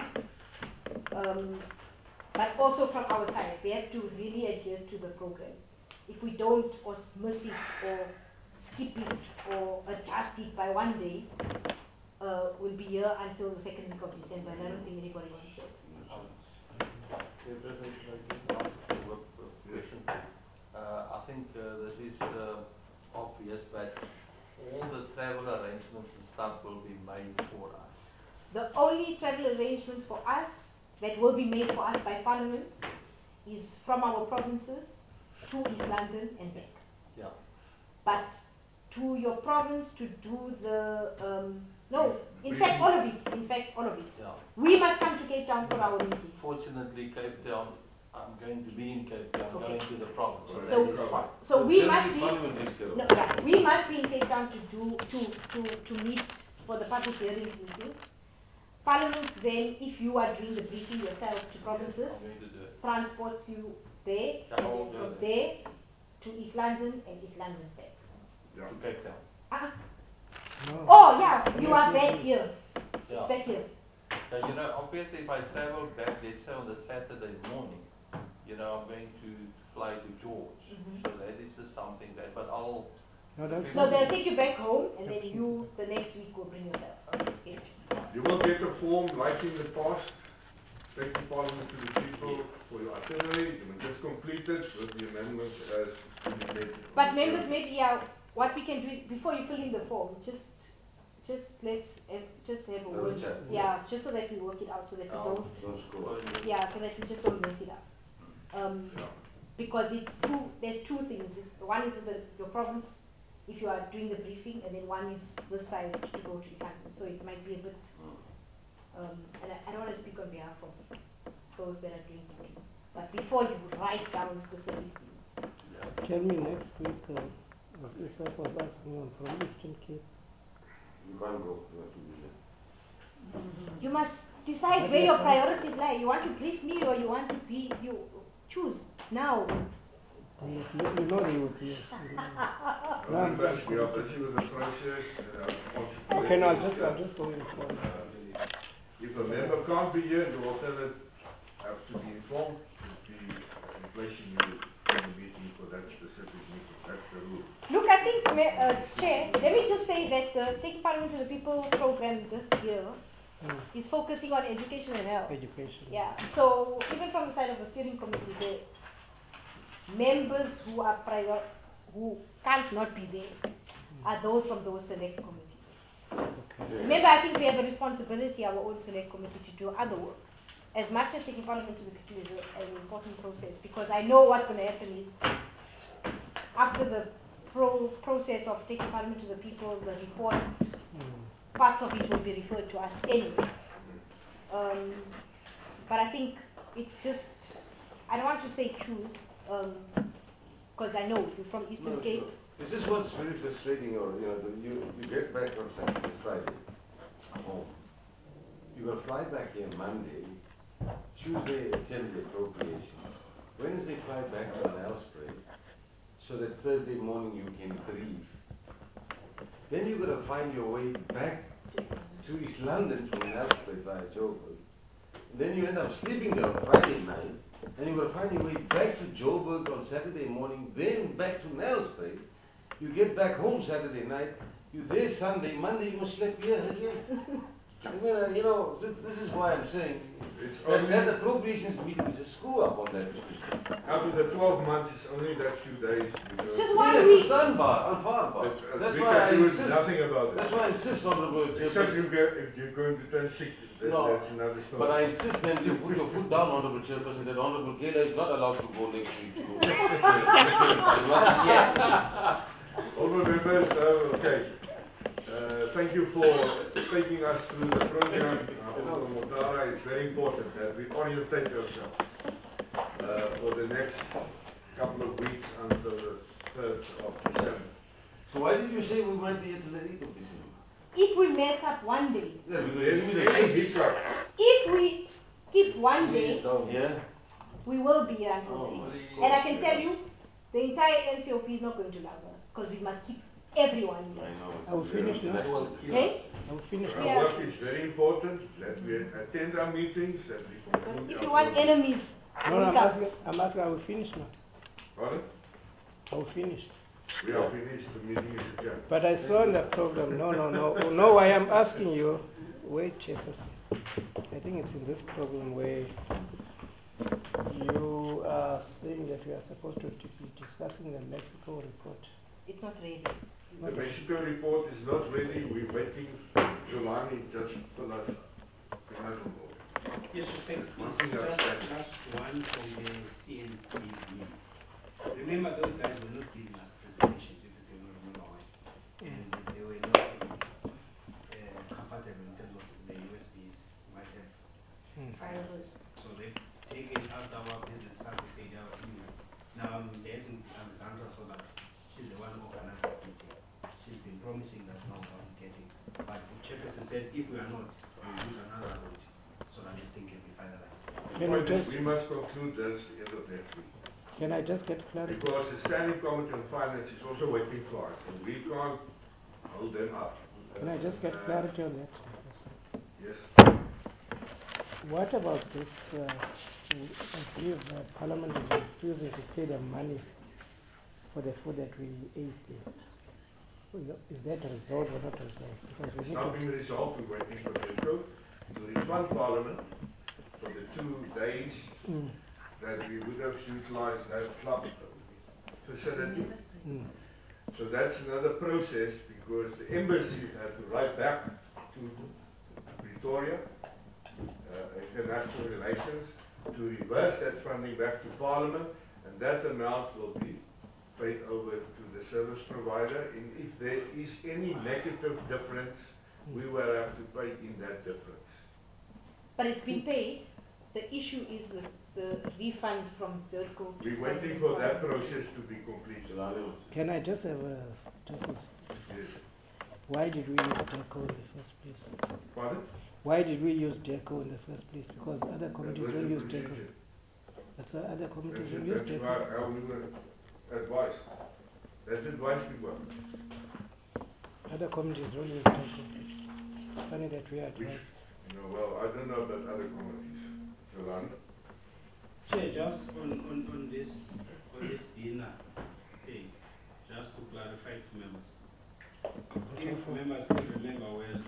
But also from our side, we have to really adhere to the program. If we don't, or miss it, or skip it, or adjust it by 1 day, we'll be here until the 2nd week of December, and I don't think anybody wants it. Question. I think this is obvious, but all the travel arrangements and stuff will be made for us. The only travel arrangements for us that will be made for us by Parliament is from our provinces to East London and back. Yeah. But to your province to do the in fact all of it. Yeah. We must come to Cape Town for our meeting. Fortunately, Cape Town, I'm going to be in Cape Town, Okay. going to the province. So, that is fine. so we Generally must be Parliament takes care of it. we must be in Cape Town to meet for the public hearings meeting. Parliament then, if you are doing the briefing yourself to provinces, I'm going to do it. transports you there, Yeah, and I'll then do from it. there to East London and East London back. To Cape Town. No. Oh yeah, you are back here. Yeah. Back here. Obviously if I travel back, let's say on the Saturday morning, I'm going to fly to George. So that is just something that, but I'll... No, that's So they'll take you back home, and then you the next week will bring yourself. Okay. You will get a form like in the past, take the Parliament to the people for your itinerary. You will just complete it with the amendments as indicated. But members, maybe what we can do is, before you fill in the form, just have a word. chat. Yeah, just so that we work it out, so that we don't. Don't score. Yeah, so that we just don't mess it up. Because there's two things. One is with your province if you are doing the briefing, and then one is this side to go to Islington. So it might be a bit, and I don't want to speak on behalf of those that are doing booking. But before you would write down specific things. Tell me next week, was Isaac was asking on from Eastern Cape. You can't go, you have to be there. You must decide where your priorities lie. You want to brief me or you want to be, you choose now. You know they would be. Members, we are busy with the process. Okay, no, I'll just go inform. If a member can't be here, the alternate has to be informed to be replacing you in the meeting for that specific meeting. That's the rule. Look, I think, Chair, let me just say that the Taking Parliament to the People program this year is focusing on education and health. Education. Yeah, so even from the side of the steering committee, the members who are who can't not be there are those from those select committees. Okay. Remember, I think we have a responsibility, our own select committee, to do other work. As much as Taking Parliament to the People is an important process, because I know what's going to happen is after the process of Taking Parliament to the People, the report, parts of it will be referred to us anyway. But I think it's just, I don't want to say choose, because I know you're from Eastern Cape. This is what's very frustrating, you get back on Saturday, Friday, home. You will fly back here Monday, Tuesday attend the appropriations, Wednesday fly back to Nelspruit, so that Thursday morning you can brief. Then you've got to find your way back to East London from Nelspruit via Joburg. Then you end up sleeping there on Friday night, and you've got to find your way back to Joburg on Saturday morning, then back to Nelspruit. You get back home Saturday night, you're there Sunday, Monday you must sleep here again. I mean, this is why I'm saying that appropriations meeting is a screw up on that. Out of the 12 months, it's only that few days. It's just 1 week. That's why I insist. Nothing about it. That's why I insist on the word. Except if you're going to turn 60, that's another story. But I insist then you put your foot down, Honorable Chairperson, that Honorable Kela is not allowed to go next week. Honourable members, okay. Thank you for taking us through the program. Honourable Motara, it's very important that we orientate ourselves for the next couple of weeks until the 3rd of December. So why did you say we might be at the 8th of December? If we mess up one day, Yeah, because if we skip one day, yeah. we will be here until the 8th. And I can tell you, the entire NCOP is not going to love us, because we must keep everyone here. I know. I will finish now. Okay? I will finish Our now. work is very important, that we attend our meetings, that we conclude If our you want work. enemies, No, wake up. I'm asking, I will finish now. Pardon? I will finish. We are finished, the meeting is adjourned. But I saw in the program, no, why I'm asking you, wait, Chairperson. I think it's in this program where you are saying that we are supposed to be discussing the Mexico report. It's not ready. The Mexico report is not ready, we're waiting, Giovanni just told us. Yes, thanks. Just one from the CNTV. Remember, those guys were not giving us presentations, if you can remember why. And they were not compatible in terms of the USBs might have viruses. So they've taken out our business card to say our email. Now I'm liaising with Alexandra so that she's the one who organized the meeting. She's been promising that now we'll get it. But the chairperson said if we are not, we'll use another route so that this thing can be finalized. We must conclude this at the end of next week. Can I just get clarity? Because the Standing Committee on Finance is also waiting for us, and we can't hold them up. Can I just get clarity on that? Yes. What about this, I believe Parliament is refusing to pay the money for the food that we ate there. Is that resolved or not resolved? Because we It's need not to been resolved, we're waiting for DESCO to refund Parliament for the 2 days that we would have utilized that club facility. So that's another process, because the embassy has to write back to Pretoria, International Relations, to reverse that funding back to Parliament, and that amount will be paid over to the service provider, and if there is any negative difference, we will have to pay in that difference. But it's been paid. The issue is the refund from DIRCO. We're waiting for that process to be completed. Can I just have a, Yes. why did we use DIRCO in the first place? Pardon? Why did we use DIRCO in the first place? Because other committees was don't the use DIRCO. procedure. That's why other committees That's, don't use that's DIRCO. how we were advised. That's advice we got. Other committees don't use DIRCO. It's funny that we are advised. No, well, I don't know about other committees. Yolanda? Chair, just on this dinner thing, just to clarify to members. If members still remember well,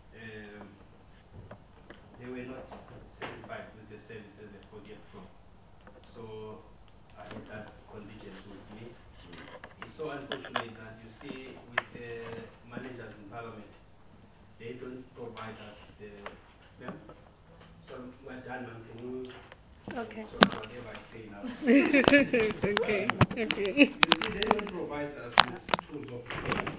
they were not satisfied with the services they could get from. So I had that contingent with me. It's so unfortunate that you see with the managers in Parliament, they don't provide us the so we're done, ma'am. Can you Okay. sort of whatever I say now? Okay. Okay. You see, they don't provide us with tools of